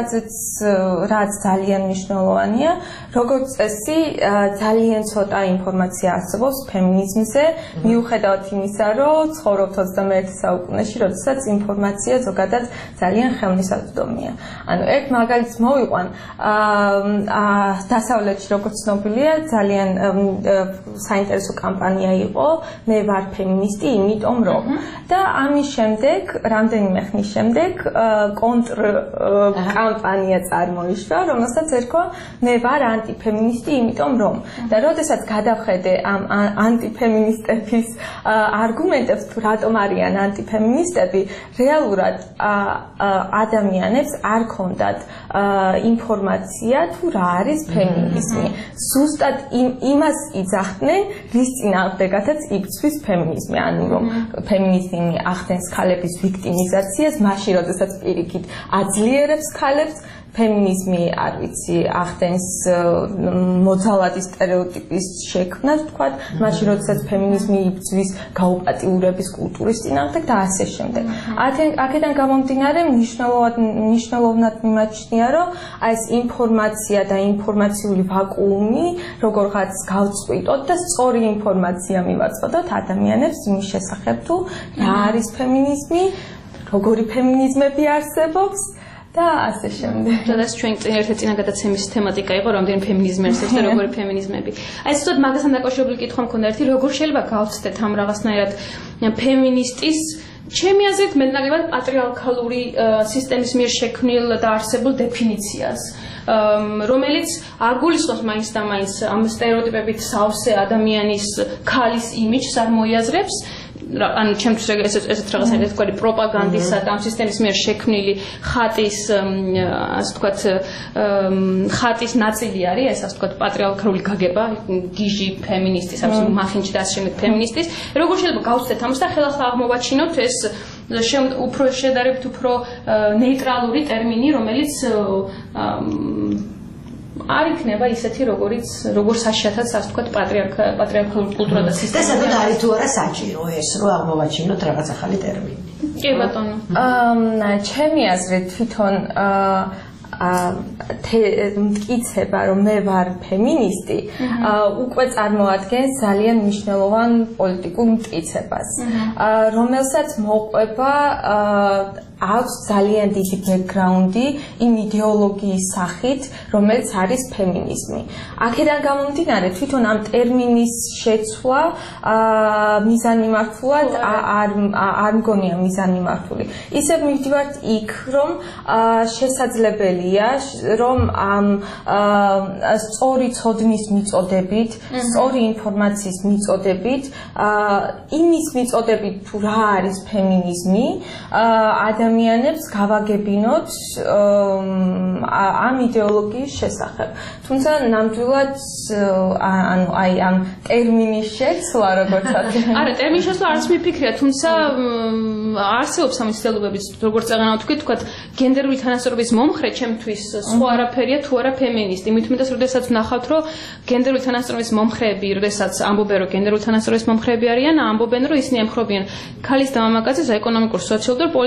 რაც ძალიან მნიშვნელოვანია, როგორც წესი, ძალიან ცოტა ინფორმაცია არსებობს ფემინიზმზე, მიუხედავად იმისა, რომ ცხოვრობთ 21 საუკუნეში, როდესაც ინფორმაცია ზოგადად ძალიან ხელმისაწვდომია. ანუ ერთ მაგალითს მოვიყვან, დასავლეთში როგორც ცნობილია, ძალიან საინტერესო კამპანია იყო, მე ვარ ფემინისტი, იმიტომ რომ და ამის შემდეგ, რამდენიმე ხნის შემდეგ კონტრ კამპანია წარმოიშვა, რომელსაც ერქვა მე ვარ ანტიფემინისტი, იმიტომ რომ და როდესაც გადავხედე ამ ანტიფემინისტების არგუმენტებს, თუ რატომ არიან ანტიფემინისტები, რეალურად ადამიანებს არ ქონდათ ინფორმაცია, თუ რა არის ფემინიზმი. ზუსტად იმას იძახდნენ, რის წინააღმდეგადაც იბრძვის ფემინიზმი, ანუ რომ ფემინიზმი ახდენს ქალების ვიქტიმიზაციას, მაშინ როდესაც პირიქით აძლიერებს ქალებს, ფემინიზმი, არ ვიცი, ახდენს მოძალადი სტერეოტიპის შექმნას, ვთქვათ, მაშინ როდესაც ფემინიზმი იბრძვის გაუპატიურების კულტურის წინააღმდეგ და ასე შემდეგ. აქედან გამომდინარე, მნიშვნელოვნად მიმაჩნია, რომ აი ეს ინფორმაცია და ინფორმაციული ვაკუუმი როგორღაც გავწყვიტოთ და სწორი ინფორმაცია მივაწყდოთ ადამიანებს იმის შესახებ, თუ რა არის ფემინიზმი, როგორი ფემინიზმები არსებობს და ასე შემდეგ. სადაც ჩვენ წინაგადაცემის თემატიკა იყო, რამდენი ფემინიზმი არსებობს და როგორი ფემინიზმები. აი ზუსტად მაგასთან დაკავშირებული კითხვა მქონდა ერთი, როგორ შეიძლება გავცდეთ ამ რაღაცნაირად ფემინისტის ჩემი აზრით მეტნაკლებად პატრიარქალური სისტემის მიერ შექმნილ და არსებულ დეფინიციას, რომელიც არ გულისხმობს მაინც და მაინც ამ სტერეოტიპებით სავსე ადამიანის ქალის იმიჯს არ მოიაზრებს, ანუ ჩემთვის ესეთ რაღაცა თქვა პროპაგანდისა და ამ სისტემის მიერ შექმნილი ხატის, ასე ვთქვათ, ხატის ნაწილი არის, ეს ასე ვთქვათ, პატრიარქალური გაგება, გიჟი ფემინისტის, ამ მახინჯი და ასე შემდეგ ფემინისტის. როგორ შეიძლება გავცდეთ ამას და ხელახლა აღმოვაჩინოთ ეს უფრო შედარებით უფრო ნეიტრალური ტერმინი, რომელიც არ იქნება ისეთი, როგორ საშიათად, ასე ვთქვათ, პატრიარქალური კულტურა და სისტემა. და სადღაც არის თუ არა საჭირო ეს, რომ აღმოვაჩინოთ რაღაც ახალი ტერმინი. კი ბატონო. ჩემი აზრით თვითონ მტკიცება, რომ მე ვარ ფემინისტი, უკვე წარმოადგენს ძალიან მნიშვნელოვან პოლიტიკურ მტკიცებას, რომელსაც მოყვება აქვს ძალიან დიდი ბექგრაუნდი იმ იდეოლოგიის სახით, რომელიც არის ფემინიზმი. აქედან გამომდინარე, თვითონ ამ ტერმინის შეცვლა მიზანმიმართულად არ მგონია მიზანმიმართული. ისევ მივდივართ იქ, რომ შესაძლებელია, რომ ამ სწორი ცოდნის მიწოდებით, სწორი ინფორმაციის მიწოდებით, იმის მიწოდებით, თუ რა არის ფემინიზმი, ადამიანებს გავაგებინოთ ამ იდეოლოგიის შესახებ. თუმცა ნამდვილად ანუ აი ამ ტერმინის შეცვლა როგორც ვთქვი. არა, ტერმინის შეცვლა არც მიფიქრია, თუმცა არსებობს ამ მცდელობების, როგორც აღანავ თქვით, გენდერული თანასწორობის მომხრე ჩემთვის სხვა არაფერია თუ არა ფემინისტი. მით უმეტეს, როდესაც ვნახავთ, რომ გენდერული თანასწორობის მომხრეები, როდესაც ამბობენ, რომ გენდერული თანასწორობის მომხრეები არიან, ამბობენ, რომ ისინი ემხრობიან ქალის და მამაკაცის ეკონომიკურ, სოციალურ და პოლიტიკურ თანასწორობას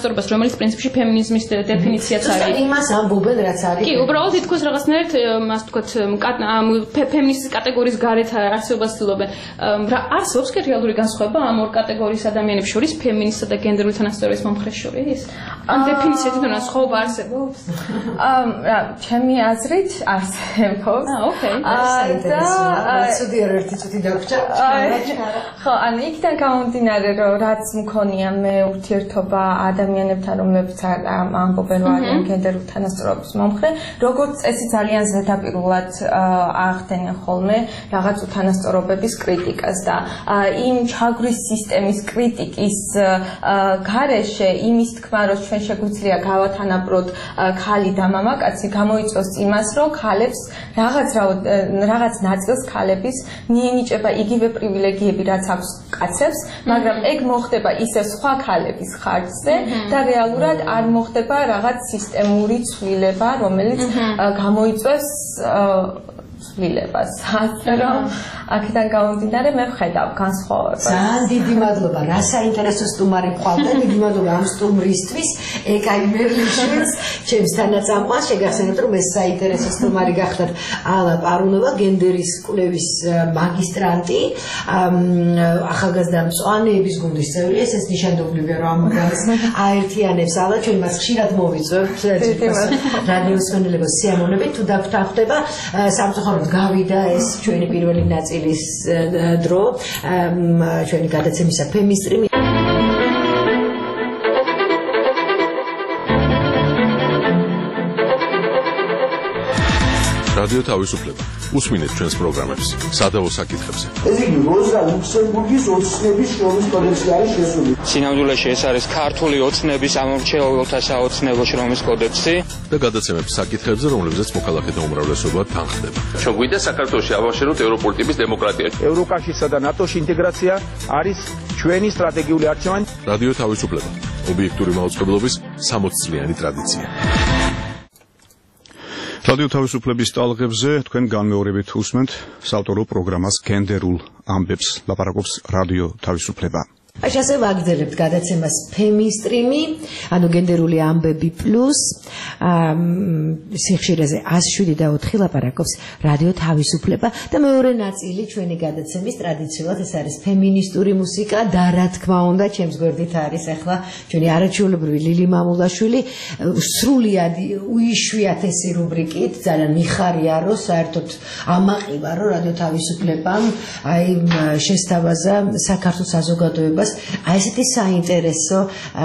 თანასწორობას, რომელიც პრინციპში ფემინიზმის დეფინიციაც არის. იმას ამბობენ, რაც არის. კი, უბრალოდ თითქოს რაღაცნაირად, ასე ვთქვათ, ფემინისტის კატეგორიის გარეთ არსებობას ცდილობენ. არსებობს კი რეალური განსხვავება ამ ორ კატეგორიის ადამიანებს შორის, ფემინისტსა და გენდერული თანასწორობის მომხრეს შორის? ამ დეფინიციით თვითონ სხვაობა არსებობს? ჩემი აზრით არსებობს. ოკეი. ცუდი არ ერთი წუთი დაგვრჩა. ხო, ანუ იქიდან გამომდინარე, რომ რაც მქონია მე ურთიერთობა ადამიანებთან, რომლებიც ამბობენ, რომ არიან გენდერული თანასწორობის მომხრე, როგორც წესი ძალიან ზედაპირულად ახდენენ ხოლმე რაღაც უთანასწორობების კრიტიკას და იმ ჩაგვრის სისტემის კრიტიკის გარეშე იმის თქმა, რომ ჩვენ შეგვიძლია გავათანაბროთ ქალი და მამაკაცი, გამოიწვევს იმას, რომ ქალებს რაღაც ნაწილს ქალების მიენიჭება იგივე პრივილეგიები, რაც აქვს კაცებს, მაგრამ ეგ მოხდება ისე სხვა ქალების ხარჯზე და რეალურად არ მოხდება რაღაც სისტემური ცვლილება, რომელიც გამოიწვევს ცვლილებას. ასე რომ აქედან გამომდინარე მე ვხედავ განსხვავებას. ძალიან დიდი მადლობა. რა საინტერესო სტუმარი ყავდა. დიდი მადლობა ამ სტუმრისთვის. ეკაი მერლიშვილს, ჩემს თანაწამყვანს, შეგახსენებთ, რომ ეს საინტერესო სტუმარი გახდათ ალა პარუნოვა, გენდერის კვლევის მაგისტრანტი, ახალგაზრდა მწვანეების გუნდის წევრი. ეს ნიშანდობლივია, რომ ამ გამს აერთიანებს ალა, ჩვენ მას ხშირად მოვიწვევთ. რადიო მსმენელებო, სიამოვნებით, თუ დაგვრთახდება სამწუხაროდ გავიდა ეს ჩვენი პირველი ნაწილის დრო, ჩვენი გადაცემისა ფემისტრიმი. რადიო თავისუფლება. უსმინეთ ჩვენს პროგრამებს სადავო საკითხებზე. ეს იგი როზა ლუქსემბურგის ოცნების შრომის კოდექსში არის შესული. სინამდვილეში ეს არის ქართული ოცნების ამორჩეულთა საოცნებო შრომის კოდექსი და გადაცემებს საკითხებზე, რომლებზეც მოქალაქეთა უმრავლესობა თანხდება. ჩვენ გვინდა საქართველოში ავაშენოთ ევროპული ტიპის დემოკრატია. ევროკავშირსა და ნატოში ინტეგრაცია არის ჩვენი სტრატეგიული არჩევანი. რადიო თავისუფლება. ობიექტური მაუწყებლობის 60 წლიანი ტრადიცია. რადიო თავისუფლების ტალღებზე თქვენ განმეორებით უსმენთ საავტორო პროგრამას გენდერულ ამბებს ლაპარაკობს რადიო თავისუფლება. Așa să ვაგრძელებთ გადაცემას ფემისტრიმი, ანუ გენდერული ამბები პლუს სიხშირეზე 107.4 ლაპარაკობს რადიო თავისუფლება და მეორე ნაწილი ჩვენი გადაცემის ტრადიციულად ეს არის ფემინისტური მუსიკა და რა თქმა უნდა ჩემს გვერდით არის ახლა ჩვენი არაჩვეულებრივი ლილი მამულაშვილი სრულიად უიშვიათესი რუბრიკით ძალიან მიხარია რომ საერთოდ ამაყივა რომ რადიო თავისუფლებამ აი შესთავაზა საქართველოს საზოგადოებას აი ესეთი საინტერესო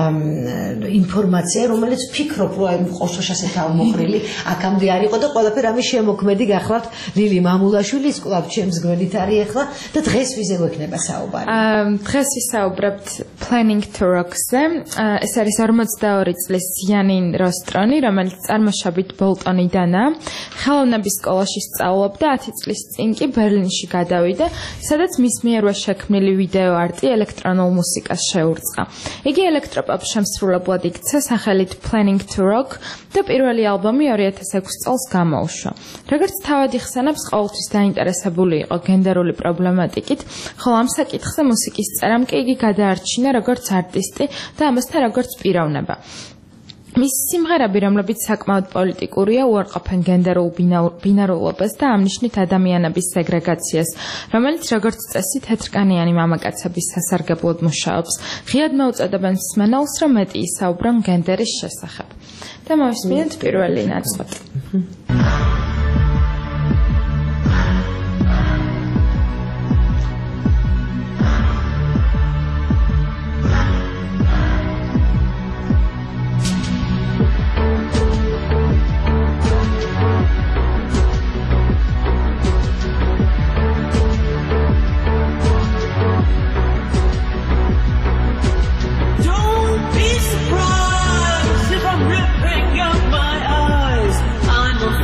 ინფორმაცია რომელიც ვფიქრობ რომ ყოველთვის ასეთ ამოხრილი აქამდე არ იყო და ყველაფერი ამის შემოქმედი გახლავთ ლილი მამულაშვილის კლუბ ჩემს გვერდით არის ახლა და დღეს ვიზე გვექნება საუბარი დღეს ვისაუბრებთ Planning to Rock-ზე ეს არის 42 წლის იანინ როსტრონი რომელიც წარმოშობით ბოლტონიდანაა ხელოვნების სკოლაში სწავლობდა 10 წლის წინ კი ბერლინში გადავიდა სადაც მის მიერვე შექმნილი ვიდეო არტი ელექტრონულ მუსიკას შეურწყა. იგი ელექტროპოპ შემსრულებლად იქცა სახელით Planning to Rock და პირველი ალბომი 2006 წელს გამოუშვა. როგორც თავად იხსენებს, ყოველთვის დაინტერესებული იყო გენდერული პრობლემატიკით, ხოლო ამ საკითხზე მუსიკის წერამ კი იგი გადაარჩინა როგორც არტისტი და ამასთან როგორც პიროვნება. მისი სიმღერები, რომლებიც საკმაოდ პოლიტიკურია, უარყოფენ გენდერულ ბინარულობას და ამნიშნით ადამიანების სეგრეგაციას, რომელიც როგორც წესი თეთრკანიანი მამაკაცების სასარგებლოდ მუშაობს. ღიად მოუწოდებენ მსმენელს, რომ მეტი ისაუბრონ გენდერის შესახებ. და მოვისმინეთ პირველი ნაწყვეტი. Don't be surprised if I'm ripping out my eyes. I'm a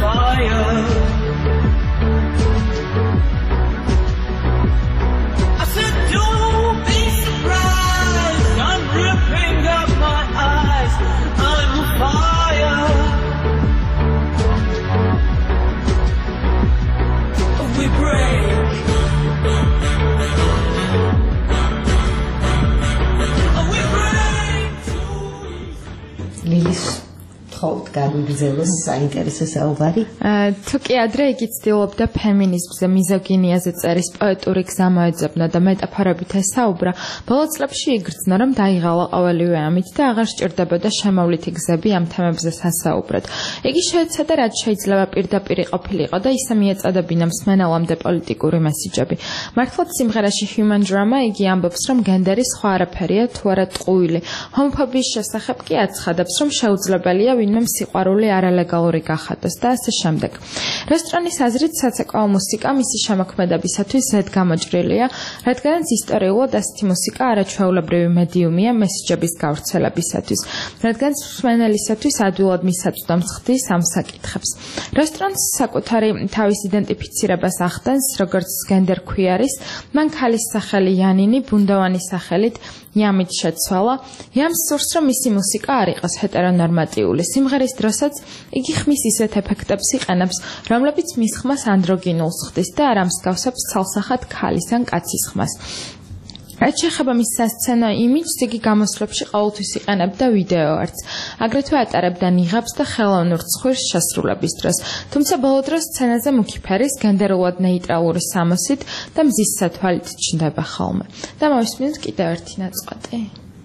გთხოვთ გაგვიგზელოს საინტერესო საუბარი? თუ კი ადრე იგი ცდილობდა ფემინიზმზე, მიზოგინიაზე წერის პოეტური გზა მოეძებნა და მეტაფორებით ესაუბრა, ბოლო წლებში იგრძნო, რომ დაიღალა ყოველივე ამით და აღარ სჭირდებოდა შემოვლითი გზები ამ თემებზე სასაუბრად. იგი შეეცადა, რაც შეიძლება პირდაპირ ყოფილიყო და ისე მიეწოდებინა მსმენელამდე პოლიტიკური მესიჯები. მართლაც სიმღერაში Human Drama იგი ამბობს, რომ გენდერი სხვა არაფერია თუ არა ტყუილი. ჰომოფობიის შესახებ კი აცხადებს, რომ შეუძლებელია ვინმე სიყვარული არალეგალური გახადოს და ასე შემდეგ. რესტორანის აზრით საცეკვაო მუსიკა მისი შემოქმედებისათვის ზედგამოჭრილია, რადგანაც ისტორიულად ასეთი მუსიკა არაჩვეულებრივი მედიუმია მესიჯების გავრცელებისათვის, რადგანაც მსმენელისათვის ადვილად მისაწვდომს ხდის ამ საკითხებს. რესტორანს საკუთარი თავის იდენტიფიცირებას ახდენს, როგორც გენდერ ქვიარის, მან ქალის სახელი იანინი ბუნდოვანის სახელით იამით შეცვალა. იამს სურს, რომ მისი მუსიკა არ იყოს ჰეტერონორმატიული. სიმღერის დროსაც იგი ხმის ისეთ ეფექტებს იყენებს, რომლებიც მის ხმას ანდროგინულს ხდის და არ ამსგავსებს ცალსახად ქალის ან კაცის ხმას. რაც შეეხება მის სასცენო იმიჯს, იგი გამოსვლებში ყოველთვის იყენებდა ვიდეო არტს. აგრეთვე ატარებდა ნიღაბს და ხელოვნურ ცხვირს შესრულების დროს. თუმცა ბოლო დროს სცენაზე მუქი ფერის, გენდერულად ნეიტრალური სამოსით და მზის სათვალით ჩნდება ხოლმე. და მოვისმინოთ კიდევ ერთი ნაწყვეტი.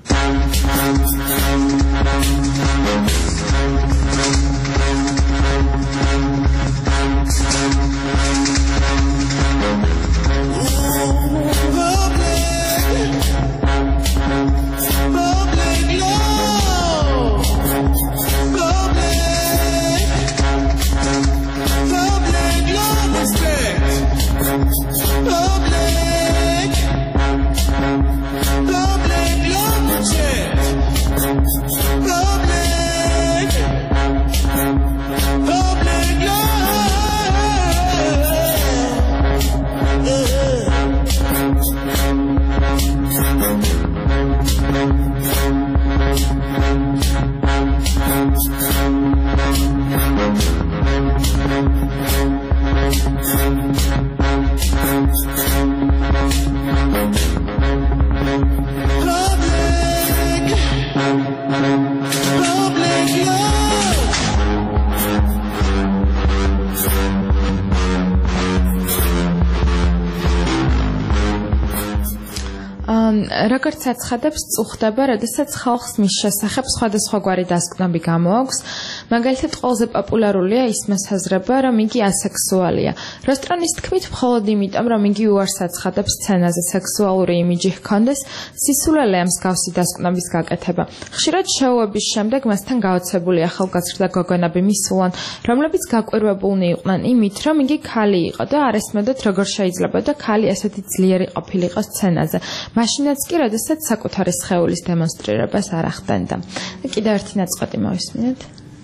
როგორც აცხადებს, წუხდება, როდესაც ხალხს მის შესახებ სხვადასხვაგვარი დასკვნები გამოაქვს. მაგალითად, ყველაზე პოპულარულია ის მოსაზრება, რომ იგი ასექსუალია. რესტორანის თქმით, მხოლოდ იმიტომ, რომ იგი უარს აცხადებს სცენაზე სექსუალური იმიჯი ჰქონდეს, სისულელეა მსგავსი დასკვნების გაკეთება. ხშირად შოუების შემდეგ მასთან გაოცებული ახალგაზრდა გოგონები მისულან, რომლებიც გაკვირვებულნი იყვნენ იმით, რომ იგი ქალი იყო და არ ესმოდათ, როგორ შეიძლება და ქალი ასეთი ძლიერი ყოფილიყო სცენაზე. მაშინაც კი, როდესაც საკუთარი სხეულის დემონსტრირებას არ ახდენდა. კიდევ ერთი ნაწყვეტი მოვისმინეთ.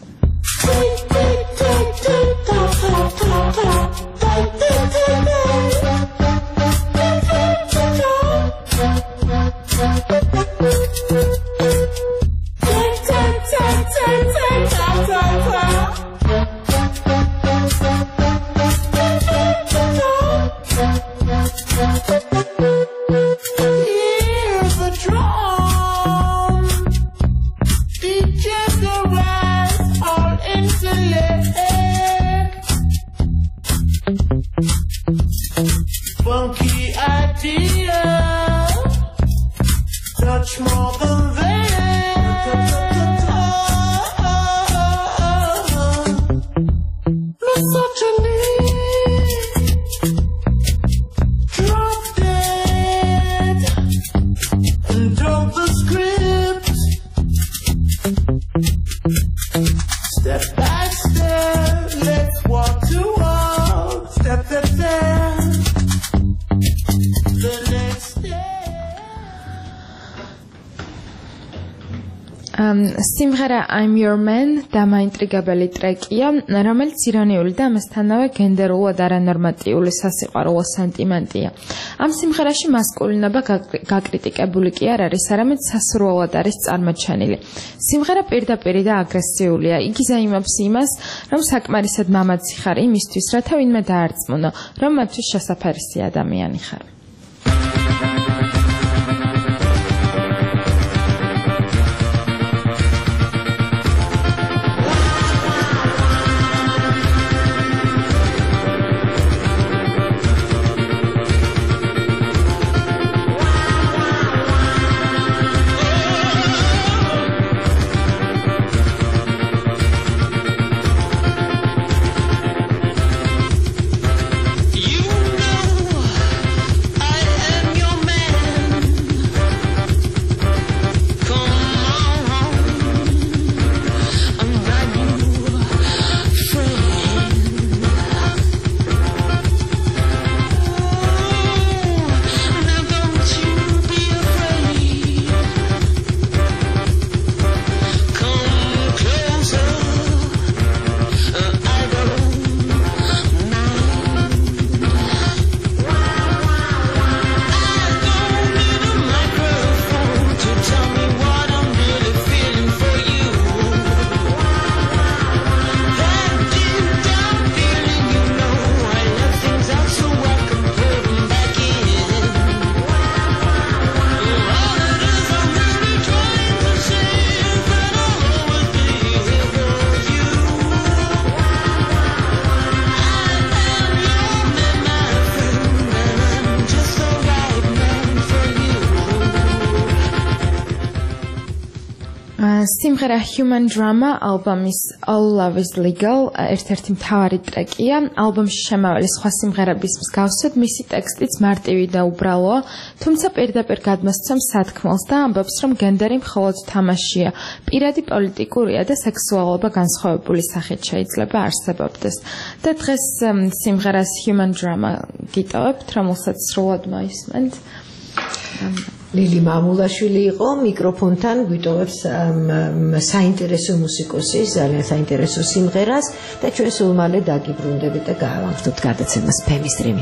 Funky idea, touch more than misogyny, drop dead and drop the script. Step by step, let's walk to walk, step by step. სიმღერა I'm Your Man დამაინტრიგებელი ტრეკია, რომელიც ირონიული და ამასთანავე გენდერულად არანორმატიული სასიყვარულო სენტიმენტია. ამ სიმღერაში მასკულინობა გაკრიტიკებული კი არ არის, არამედ სასურველად არის წარმოჩენილი. სიმღერა პირდაპირი და აგრესიულია. იგი ზაიმობს იმას, რომ საკმარისად მამაცი ხარ იმისთვის, რათა ვინმე დაარწმუნო, რომ მათთვის შესაფერისი ადამიანი ხარ. სიმღერა Human Drama ალბომის All Love Is Legal ერთ-ერთი მთავარი ტრეკია. ალბომში შემავალი სხვა სიმღერების მსგავსად მისი ტექსტიც მარტივი და უბრალოა, თუმცა პირდაპირ გადმოსცემს სათქმელს და ამბობს, რომ გენდერი მხოლოდ თამაშია, პირადი პოლიტიკურია და სექსუალობა განსხვავებული სახით შეიძლება არსებობდეს. და დღეს სიმღერას Human Drama გიტოვებთ, რომელსაც სრულად მოისმენთ. ლილი მამულაშვილი იყო მიკროფონთან გვიტოვებს საინტერესო მუსიკოსი, ძალიან საინტერესო სიმღერას და ჩვენ სულ მალე დაგიბრუნდებით და გავამხდობთ გადაცემას ფემისტრიმი.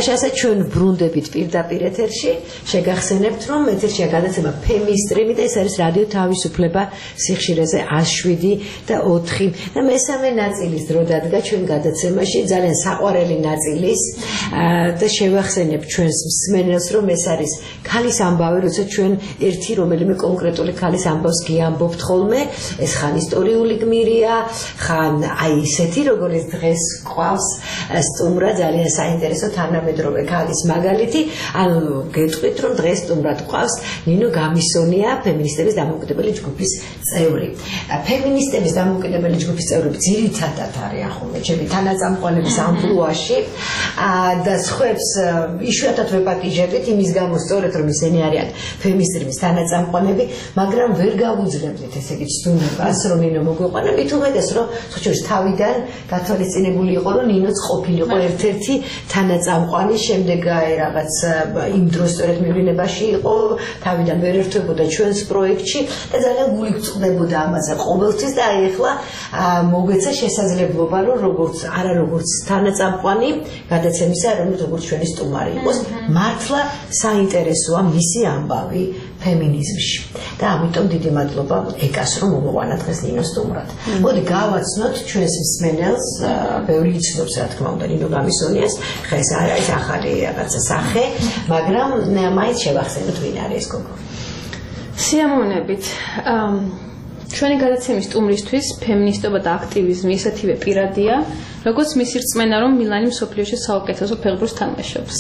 ასე ჩვენ ბრუნდებით პირდაპირ ეთერში, შეგახსენებთ, რომ ეთერშია გადაცემა ფემისტრიმი და ეს არის რადიო თავისუფლება სიხშირეზე 107 და 4 და მესამე ნაწილის დრო დადგა ჩვენ გადაცემაში, ძალიან საყვარელი ნაწილის და შევახსენებ ჩვენს მსმენელს, რომ ეს არის ქალის ამბავი, როცა ჩვენ ერთი რომელიმე კონკრეტული ქალის ამბავს გიამბობთ ხოლმე, ეს ხან ისტორიული გმირია, ხან აი ისეთი, როგორც დღეს ყავს სტუმრა, ძალიან საინტერესო თანამედროვე ქალის მაგალითი, ანუ გეტყვით, რომ დღეს სტუმრად ყავს ნინო გამისონია, ფემინისტების დამოუკიდებელი ჯგუფის წევრი. ფემინისტების დამოუკიდებელი ჯგუფის წევრები ძირითადად არიან ხოლმე ჩემი თანაწამყვანების ამპლუაში და სხვებს იშვიათად ვეპატიჟებთ იმის გამო სწორედ რომ ისინი არიან ფემისტრიმის თანაწამყვანები, მაგრამ ვერ გავუძლებდით ესე იგი ცდუნებას რომ ნინო მოგვეყვანებით, უმეტეს რომ ხოჭოს თავიდან გათვალისწინებული იყო რომ ნინოც ყოფილიყო ერთ-ერთი თანაწამყვანი, შემდეგ რაღაც იმ დროს სწორედ მივლინებაში იყო, თავიდან ვერ ერთვებოდა ჩვენს პროექტში და ძალიან გული გწყდებოდა ამაზე ყოველთვის და აი ახლა მოგეცა შესაძლებლობა რომ როგორც თანაწამყვანი გადაცემისა, როგორც ჩვენი სტუმარი იყოს, მართლა საინტერესოა მისი ამბავი ფემინიზმში. და ამიტომ დიდი მადლობა ეკას რომ მოგვაყვანა დღეს ნინო სტუმრად. მოდი გავაცნოთ ჩვენს მსმენელს, ბევრი იცნობს რა თქმა უნდა ნინო გამისონიას, ხა ეს არ არის ახალი რაღაცა სახე, მაგრამ მაინც შევახსენოთ ვინ არის ეს გოგო. სიამოვნებით. ჩვენი გადაცემის სტუმრისთვის ფემინისტობა და აქტივიზმი ისეთივე პირადია, როგორც მისი რწმენა, რომ მილანი მსოფლიოში საუკეთესო ფეხბურთს თამაშობს.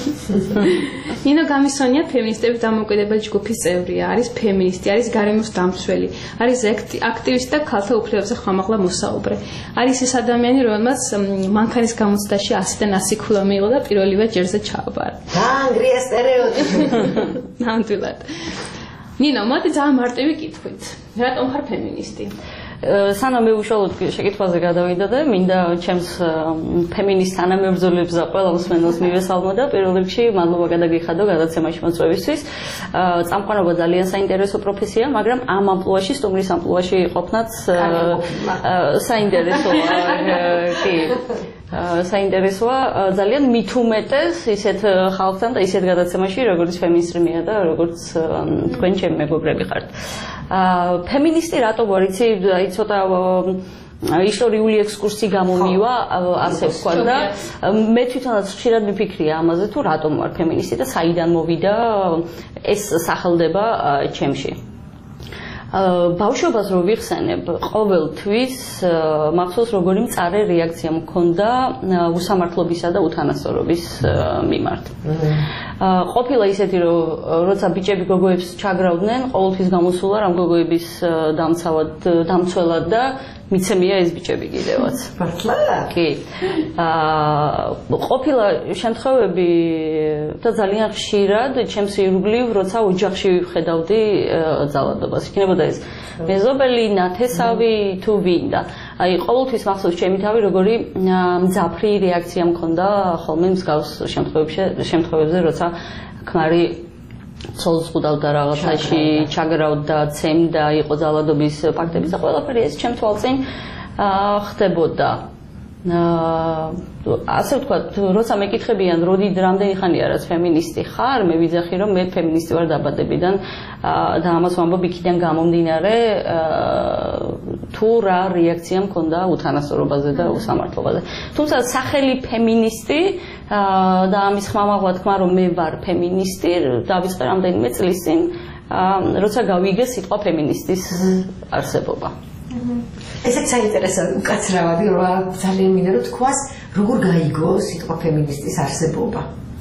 ნინო გამისონია ფემინისტების დამოუკიდებელი ჯგუფის წევრია, არის ფემინისტი, არის გარემოს დამცველი, არის აქტივისტი და ქალთა უფლებებზე ხმამაღლა მოსაუბრე. არის ის ადამიანი, რომელმაც მანქანის გამოცდაში 100-დან 100 ქულა მიიღო და პირველივე ჯერზე ჩააბარა. დაანგრია სტერეოტიპი. ნამდვილად. ნინო, მოდი ძალიან მარტივი კითხვით. რატომ ხარ ფემინისტი? სანამ მე უშუალოდ შეკითხვაზე გადავიდა და მინდა ჩემს ფემინისტ თანამებრძოლებს და ყველა მსმენელს მივესალმო და პირველ რიგში მადლობა გადაგიხადო გადაცემაში მოწვევისთვის. წამყვანობა ძალიან საინტერესო პროფესია, მაგრამ ამ ამპლუაში, სტუმრის ამპლუაში ყოფნაც საინტერესოა. კი. საინტერესოა ძალიან მით უმეტეს ისეთ ხალხთან და ისეთ გადაცემაში, როგორც ფემინისტრიმია და როგორც თქვენ ჩემი მეგობრები ხართ. ფემინისტი რატო ვარ, იცი, აი ცოტა ისტორიული ექსკურსი გამომივა, ასე ვქვა და მე თვითონაც ხშირად მიფიქრია ამაზე, თუ რატომ ვარ ფემინისტი და საიდან მოვიდა ეს სახელდება ჩემში. ბავშვობას რო ვიხსენებ, ყოველთვის მახსოვს როგორი მწარე რეაქცია მქონდა უსამართლობისა და უთანასწორობის მიმართ. ყოფილა ისეთი, რომ როცა ბიჭები გოგოებს ჩაგრავდნენ, ყოველთვის გამოსულა რამ გოგოების დამცველად და მიცემია ეს ბიჭები კიდევაც. მართლა? კი. ყოფილა შემთხვევები და ძალიან ხშირად ჩემს ირგვლივ, როცა ოჯახში ვხედავდი ძალადობას. იქნებოდა ეს მეზობელი, ნათესავი თუ ვინ და აი ყოველთვის მახსოვს ჩემი თავი, როგორი მძაფრი რეაქცია მქონდა ხოლმე მსგავს შემთხვევებზე, როცა ქმარი ცოლს ხუდავდა რაღაცაში, ჩაგრავდა, ცემდა, იყო ძალადობის ფაქტები და ყველაფერი ეს ჩემ თვალწინ ხდებოდა. ასე ვთქვათ, როცა მეკითხებიან, რამდენი ხანია რაც ფემინისტი ხარ, მე ვიძახი, რომ მე ფემინისტი ვარ დაბადებიდან და ამას ვამბობ იქიდან გამომდინარე, თუ რა რეაქცია მქონდა უთანასწორობაზე და უსამართლობაზე. თუმცა სახელი ფემინისტი და ამის ხმამაღლა თქვა, რომ მე ვარ ფემინისტი, დავიწყე რამდენიმე წლის წინ, როცა გავიგე სიტყვა ფემინისტის არსებობა. ესეც საინტერესო უკაცრავადი, რომ ძალიან მინდა რომ თქვას, როგორ გაიგო სიტყვა ფემინისტის არსებობა.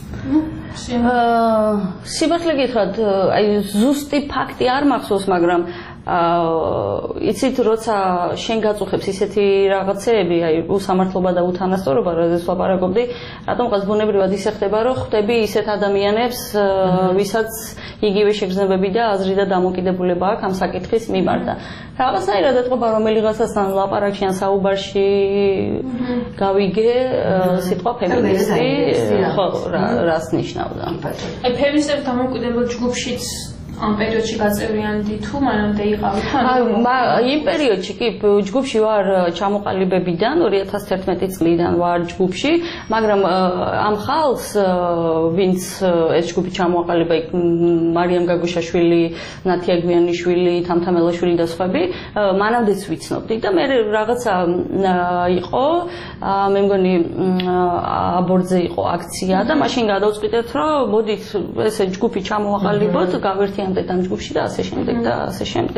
სიმართლე გითხრათ, აი ზუსტი ფაქტი არ მახსოვს, მაგრამ იცით, როცა შენ გაწუხებს ისეთი რაღაცეები, აი უსამართლობა და უთანასწორობა, რაზეც ვაპარაკობდი, რატომღაც ბუნებრივად ისე ხდება, რომ ხვდები ისეთ ადამიანებს, ვისაც იგივე შეგრძნებები და აზრი და დამოკიდებულება აქვს ამ საკითხის მიმართ. რაღაცნაირად ეთყობა რომელიღაცასთან ლაპარაკში ან საუბარში გავიგე სიტყვა ფემინისტი, ხო, რას ნიშნავდა. აი ფემინისტების დამოუკიდებელ ჯგუფშიც ამ პერიოდში გაწევრიანდი თუ მანამდე იყავით? იმ პერიოდში კი ჯგუფში ვარ ჩამოყალიბებიდან 2011 წლიდან ვარ ჯგუფში, მაგრამ ამ ხალხს ვინც ეს ჯგუფი ჩამოყალიბა მარიამ გაგუშაშვილი, ნათია გვიანიშვილი, თამთამელაშვილი და სხვები, მანამდეც ვიცნობდი და მე რაღაცა იყო, მე მგონი აბორძე იყო აქცია და მაშინ გადავწყვიტეთ, რომ მოდით ესე ჯგუფი ჩამოაყალიბოთ, გავერთიანდეთ ამ ჯგუფში და ასე შემდეგ და ასე შემდეგ.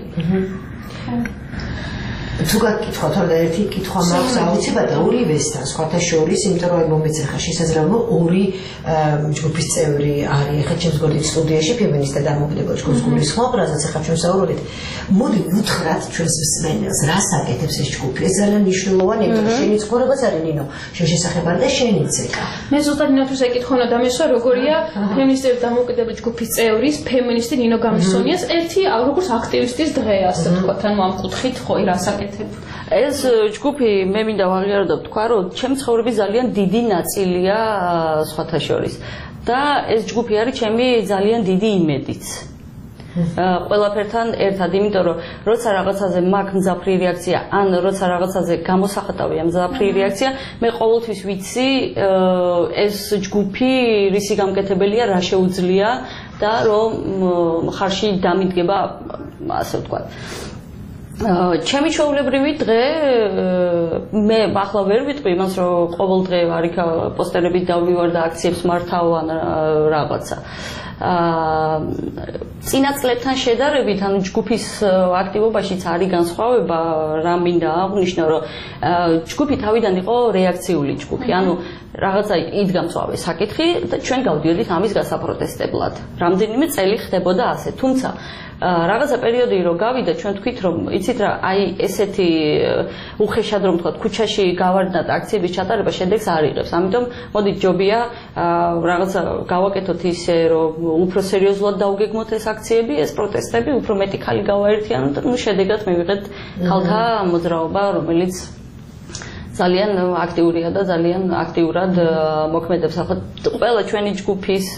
თუ გაკითხოთ, რომ ერთი კითხვა მაქვს აუცილებლად ორივესთან, სხვათა შორის, იმიტომ რომ მომეცახა შესაძლებლობა ორი ჯგუფის წევრი არის. ეხლა ჩემს გორდით სტუდიაში ფემინისტთა დამოუკიდებელ ჯგუფს გულისხმობ, რასაც ეხლა ჩვენ საუბრობთ. მოდი უთხრათ ჩვენს მსმენელს, რას აკეთებს ეს ჯგუფი? ეს ძალიან მნიშვნელოვანია, იმიტომ რომ შენი ცხოვრებაც არის ნინო, შენ შესახებ არის და შენიც ეკა. მე ზუსტად ნინოთვის ეკითხო და დამესვა, როგორია ფემინისტების დამოუკიდებელი ჯგუფის წევრის, ფემინისტი ნინო გამისონიას ერთი როგორც აქტივისტის დღე, ასე ვთქვათ, ანუ ამ კუთხით ხო რას ეს ჯგუფი მე მინდა ვაღიარებდო თქვა, რომ ჩემი ცხოვრების ძალიან დიდი ნაწილია სხვათა შორის და ეს ჯგუფი არის ჩემი ძალიან დიდი იმედიც. ყველაფერთან ერთად, იმიტომ რომ როცა რაღაცაზე მაქვს მძაფრი რეაქცია, ან როცა რაღაცაზე გამოსახატავია მძაფრი რეაქცია, მე ყოველთვის ვიცი ეს ჯგუფი რისი გამკეთებელია, რა შეუძლია და რომ ხარში დამიდგება, ასე ვთქვათ. ჩემი ჩვეულებრივი დღე მე ახლა ვერ ვიტყვი იმას, რომ ყოველ დღე არიქა პოსტერებით დავივარ და აქციებს მართავ ან რაღაცა. წინა წლებთან შედარებით, ანუ ჯგუფის აქტივობაშიც არის განსხვავება, რა მინდა აღვნიშნო, რომ ჯგუფი თავიდან იყო რეაქციული ჯგუფი, ანუ რაღაცა იდგა მწვავე საკითხი და ჩვენ გავდიოდით ამის გასაპროტესტებლად. რამდენიმე წელი ხდებოდა ასე, თუმცა რაღაცა პერიოდი რო გავიდა, ჩვენ თქვით, რომ იცით რა, აი ესეთი უხეშად რომ თქვა, ქუჩაში გავარდნათ აქციების ჩატარება შედეგს არ იღებს. ამიტომ მოდით ჯობია რაღაცა გავაკეთოთ ისე, რომ უფრო სერიოზულად დავგეგმოთ ეს აქციები, ეს პროტესტები, უფრო მეტი ხალი გავაერთიანოთ და ნუ შედეგად მივიღეთ ქალთა მოძრაობა, რომელიც ძალიან აქტიურია და ძალიან აქტიურად მოქმედებს. ახლა ყველა ჩვენი ჯგუფის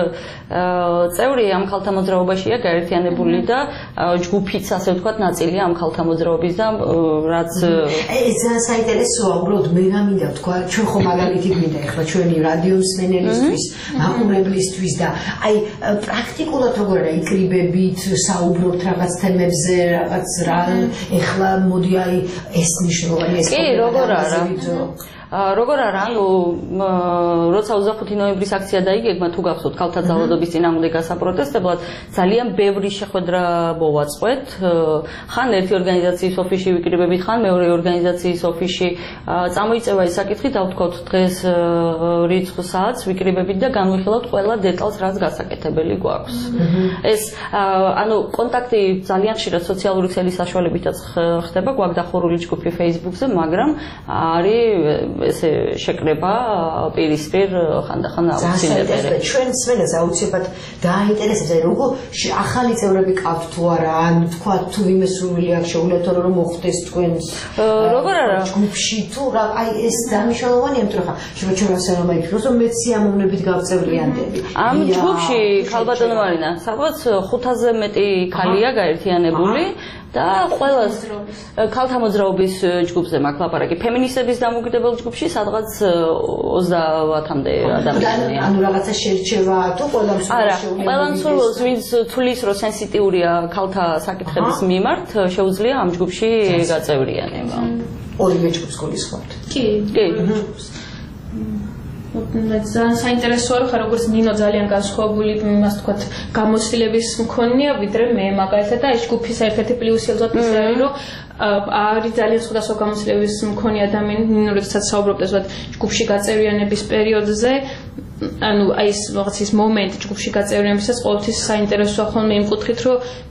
წევრი ამ ქალთა მოძრაობაშია გაერთიანებული და ჯგუფიც ასე ვთქვათ ნაწილია ამ ქალთა მოძრაობის და რაც ეს ძალიან საინტერესოა, უბრალოდ მე რა მინდა ვთქვა, ჩვენ ხო მაგალითი გვინდა ახლა ჩვენი რადიო მსმენელისთვის, მაყურებლისთვის და აი პრაქტიკულად როგორ არის იკრიბებით, საუბრობთ რაღაც თემებზე, რაღაც რა ახლა მოდი აი ეს მნიშვნელოვანია ეს კი, როგორ არა როგორ არა, ანუ როცა 25 ნოემბრის აქცია დაიგეგმა, თუ გახსოვთ ქალთა ძალადობის წინააღმდეგ გასაპროტესტებლად, ძალიან ბევრი შეხვედრა მოვაწყვეთ. ხან ერთი ორგანიზაციის ოფისში ვიკრიბებით, ხან მეორე ორგანიზაციის ოფისში. წამოიწევა ეს საკითხი, დავთქვათ დღეს რიცხვის საათს ვიკრიბებით და განვიხილავთ ყველა დეტალს, რაც გასაკეთებელი გვაქვს. ეს ანუ კონტაქტი ძალიან ხშირად სოციალური ქსელის საშუალებითაც ხდება, გვაქვს დახურული ჯგუფი Facebook-ზე, მაგრამ არის ესე შეკრება პირისპირ ხანდახან აუცილებელი. ჩვენ მსმენელს აუცილებლად დააინტერესებს, აი როგორ ახალი წევრები ყავთ თუ არა, ან თქვა თუ ვინმე სურვილი აქვს შეუძლია რომ მოხდეს თქვენს როგორ არა ჯგუფში თუ რა, აი ეს დამიშალოვანია, იმიტომ რომ ხა ჩვენ ასე რომ აიფროს რომ მეც სიამოვნებით გავწევრიანდები. ამ ჯგუფში ქალბატონო მარინა, სადღაც 500-ზე მეტი ქალია გაერთიანებული. და ყველას ქალთა მოძრაობის ჯგუფზე მაქვს ლაპარაკი. ფემინისტების დამოუკიდებელ ჯგუფში სადღაც 30-მდე ადამიანია. ანუ რაღაცა შერჩევა თუ ყველა მსურველს შეუძლია. ყველა მსურველს ვინც თulis რო სენსიტიურია ქალთა საკითხების მიმართ, შეუძლია ამ ჯგუფში გაწევრიანება. ორივე ჯგუფს გულისხმობთ. კი. ძალიან საინტერესოა, რომ როგორც ნინო ძალიან განსხვავებული, იმას თქვათ, გამოცდილების მქონეა, ვიდრე მე მაგალითად და ეს ჯგუფის ერთ-ერთი პლუსი ალბათ ის არის, რომ არის ძალიან სხვადასხვა გამოცდილების მქონე ადამიანი, ნინო როდესაც საუბრობდა ჯგუფში გაწევრიანების პერიოდზე, ანუ აი ეს რაღაც ის მომენტი ჯგუფში გაწევრიანებისას ყოველთვის საინტერესოა ხოლმე იმ კუთხით, რომ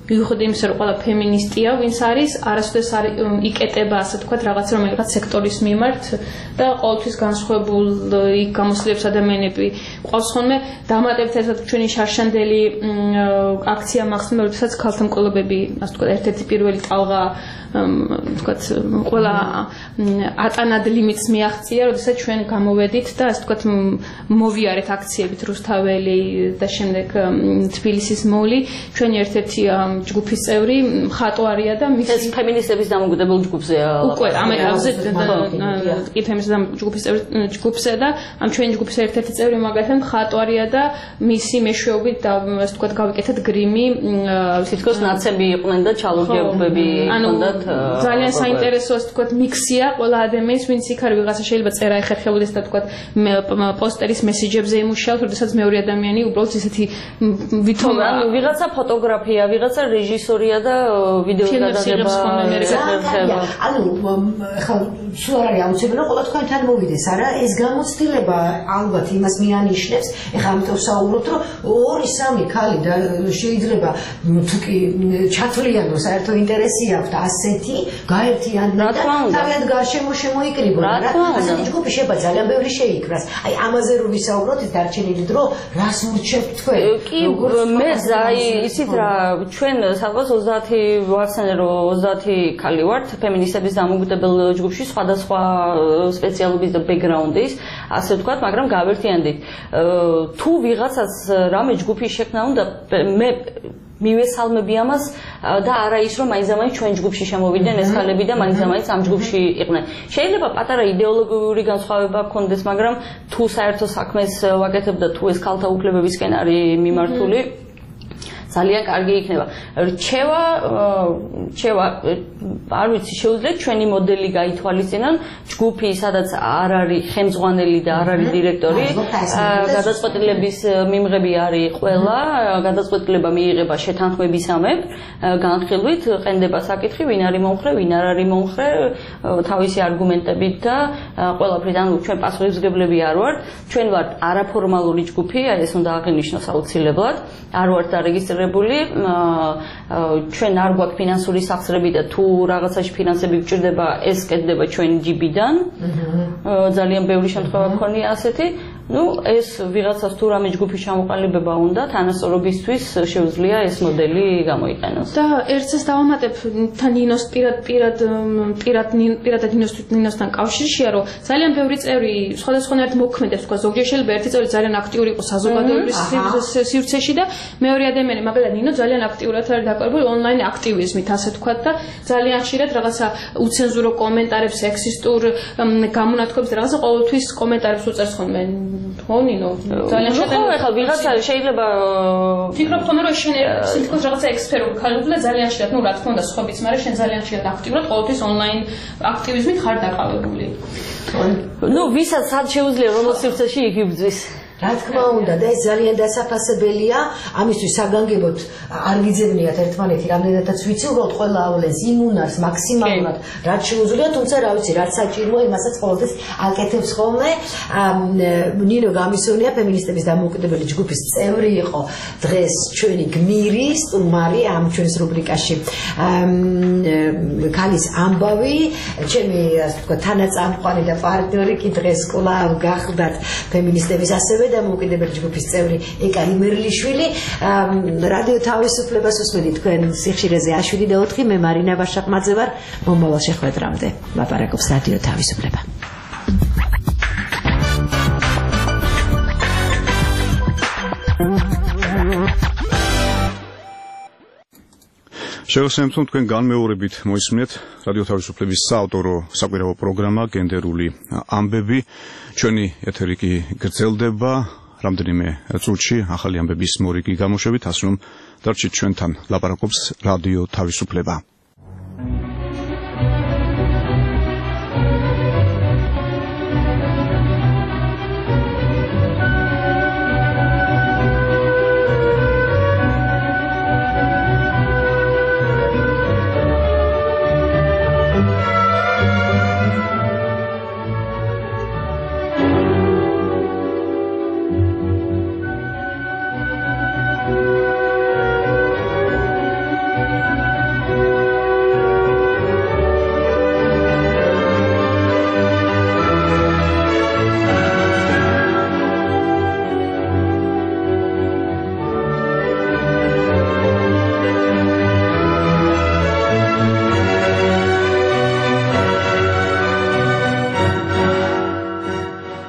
მივხვდი იმისა, რომ ყველა ფემინისტია, ვინც არის, არასოდეს არ იკეტება, ასე ვთქვათ, რაღაც რომელიღაც სექტორის მიმართ და ყოველთვის განსხვავებულ იქ გამოსვლებს ადამიანები ყავს ხოლმე. დამატებით ერთად ჩვენი შარშანდელი აქცია მახსოვს, როდესაც ქალთა მკვლობები, ასე ვთქვათ, ერთ-ერთი პირველი ტალღა ვთქვათ, ყველა ატანად ლიმიტს მიაღწია, როდესაც ჩვენ გამოვედით და ასე ვთქვათ, მოვიარეთ აქციებით რუსთაველი და შემდეგ თბილისის მოვლი. ჩვენი ერთ-ერთი ჯგუფის წევრი მხატვარია და მის ეს ფემინისტების დამოუკიდებელ ჯგუფზეა. უკვე ამაზე კი ფემინისტების ჯგუფზე და ამ ჩვენი ჯგუფის ერთ-ერთი წევრი მაგალითად მხატვარია და მისი მეშვეობით და ასე ვთქვათ, გავიკეთეთ გრიმი, თითქოს ნაცები იყვნენ და ჩალურგებები ჰქონდათ. ძალიან საინტერესო ასე ვთქვათ მიქსია ყველა ადამიანის, ვინც იქ არის ვიღაცა შეიძლება წერა ეხერხებოდეს და ვთქვათ პოსტერის მესიჯებზე იმუშაოს, როდესაც მეორე ადამიანი უბრალოდ ისეთი ვითომ ვიღაცა ფოტოგრაფია, ვიღაცა რეჟისორია და ვიდეო გადაღება. ანუ ხა სულ არ არის აუცილებელი რომ ყველა თქვენთან მოვიდეს, არა? ეს გამოცდილება ალბათ იმას მიანიშნებს, ეხლა ამიტომ საუბრობთ, რომ 2-3 ქალი და შეიძლება თუ კი ჩათვლიანო საერთო ინტერესი აქვს და ასეთი გაერთიანდნენ და თავიანთ გარშემო შემოიკრიბონ, რა? ასეთი ჯგუფი შეიძლება ძალიან ბევრი შეიკრას. აი ამაზე რომ ვისაუბროთ, ეს დარჩენილი დრო რას ურჩევთ თქვენ? კი, მე ისიც რა, ჩვენ სადღაც 30 ვახსენე რომ 30 ქალი ვართ ფემინისტების დამოუკიდებელ ჯგუფში, სხვადასხვა სპეციალობის და ბექგრაუნდის, ასე ვთქვათ, მაგრამ გავერთიანდით. თუ ვიღაცას რამე ჯგუფის შექმნა უნდა, მე მივესალმები ამას და არა ის რომ მაინც ჩვენ ჯგუფში შემოვიდნენ ეს ქალები და მაინც ამ ჯგუფში იყვნენ. შეიძლება პატარა იდეოლოგიური განსხვავება გქონდეს, მაგრამ თუ საერთო საქმეს ვაკეთებ და თუ ეს ქალთა უფლებებისკენ არის მიმართული, ძალიან კარგი იქნება. რჩევა არ ვიცი, შეუძლიათ ჩვენი მოდელი გაითვალისწინონ, ჯგუფი, სადაც არ არის ხელმძღვანელი და არ არის დირექტორი, გადაწყვეტილების მიმღები არის ყველა, გადაწყვეტილება მიიღება შეთანხმებისამებრ, განხილვით, ყენდება საკითხი, ვინ არის მომხრე, ვინ არ არის მომხრე, თავისი არგუმენტებით და ყველაფრით, ანუ ჩვენ პასუხისმგებლები არ ვართ, ჩვენ ვართ არაფორმალური ჯგუფი, ეს უნდა აღინიშნოს აუცილებლად, არ ვართ დარეგისტრირებული, ჩვენ არ გვაქვს ფინანსური სახსრები და თუ რაღაცაში ფინანსები გვჭირდება, ეს კეთდება ჩვენი ჯიბიდან. ძალიან ბევრი შემთხვევა გქონია ასეთი. Ну, ეს ვიღაცას თუ რამე ჯგუფის ჩამოყალიბება უნდა, თანასწორობისთვის შეუძლია ეს მოდელი გამოიყენოს. და ერთს დავამატებ თან ნინოს პირადად ნინოსთან კავშირშია, რომ ძალიან ბევრი წევრი სხვადასხვანაირად მოქმედებს, თქვა ზოგჯერ შეიძლება ერთი წევრი ძალიან აქტიური იყოს საზოგადოების სივრცეში და მეორე ადამიანი, მაგალითად ნინო ძალიან აქტიურად არის დაკავებული ონლაინ აქტივიზმით, ასე ვთქვათ და ძალიან ხშირად რაღაცა უცენზურო კომენტარებს, სექსისტურ გამონათქვამებს და რაღაცა ყოველთვის კომენტარებს უწერს ხოლმე. ნინო ძალიან შეტანილი. ხო, ვიღაცა შეიძლება ფიქრობ ხოლმე რომ შენ თითქოს რაღაცა ექსპერტული ქალები და ძალიან ხშირად, რა თქმა უნდა, სხვაებიც, მაგრამ შენ ძალიან ხშირად აქტიურად ყოველთვის ონლაინ აქტივიზმით ხარ დაკავებული. ვისაც სად შეუძლია რომელ სივრცეში იქ იბრძვის. რა თქმა უნდა და ეს ძალიან დასაფასებელია, ამისთვის საგანგებოდ არ გიძებნიათ ერთმანეთი, რამდენადაც ვიცი, უბრალოდ ყველა ავლენს იმუნარს მაქსიმალურად, რაც შეუძლია, თუმცა რა ვიცი, რაც საჭიროა, იმასაც ყოველთვის აკეთებს ხოლმე. ნინო გამისონია ფემინისტების დამოუკიდებელი ჯგუფის წევრი იყო დღეს ჩვენი გმირი, სტუმარი ამ ჩვენს რუბრიკაში. ქალის ამბავი, ჩემი ასე ვთქვათ, თანაწამყვანი და პარტნიორი კი დღეს კვლავ გახდათ ფემინისტების ასევე დამოუკიდებელი ჯგუფის წევრი ეკა იმერლიშვილი. რადიო თავისუფლებას უსმენთ თქვენ სიხშირეზე A7 და 4, მე მარინა ვაშაყმაძე ვარ. მომავალ შეხვედრამდე ლაპარაკობს რადიო თავისუფლება. შევასრულებთ თქვენ განმეორებით მოისმინეთ რადიო თავისუფლების საავტორო საკვირაო პროგრამა გენდერული ამბები. ჩვენი ეთერი კი გრძელდება რამდენიმე წუთში ახალი ამბების მორიგი გამოშვებით, ასე რომ დარჩით ჩვენთან, ლაპარაკობს რადიო თავისუფლება.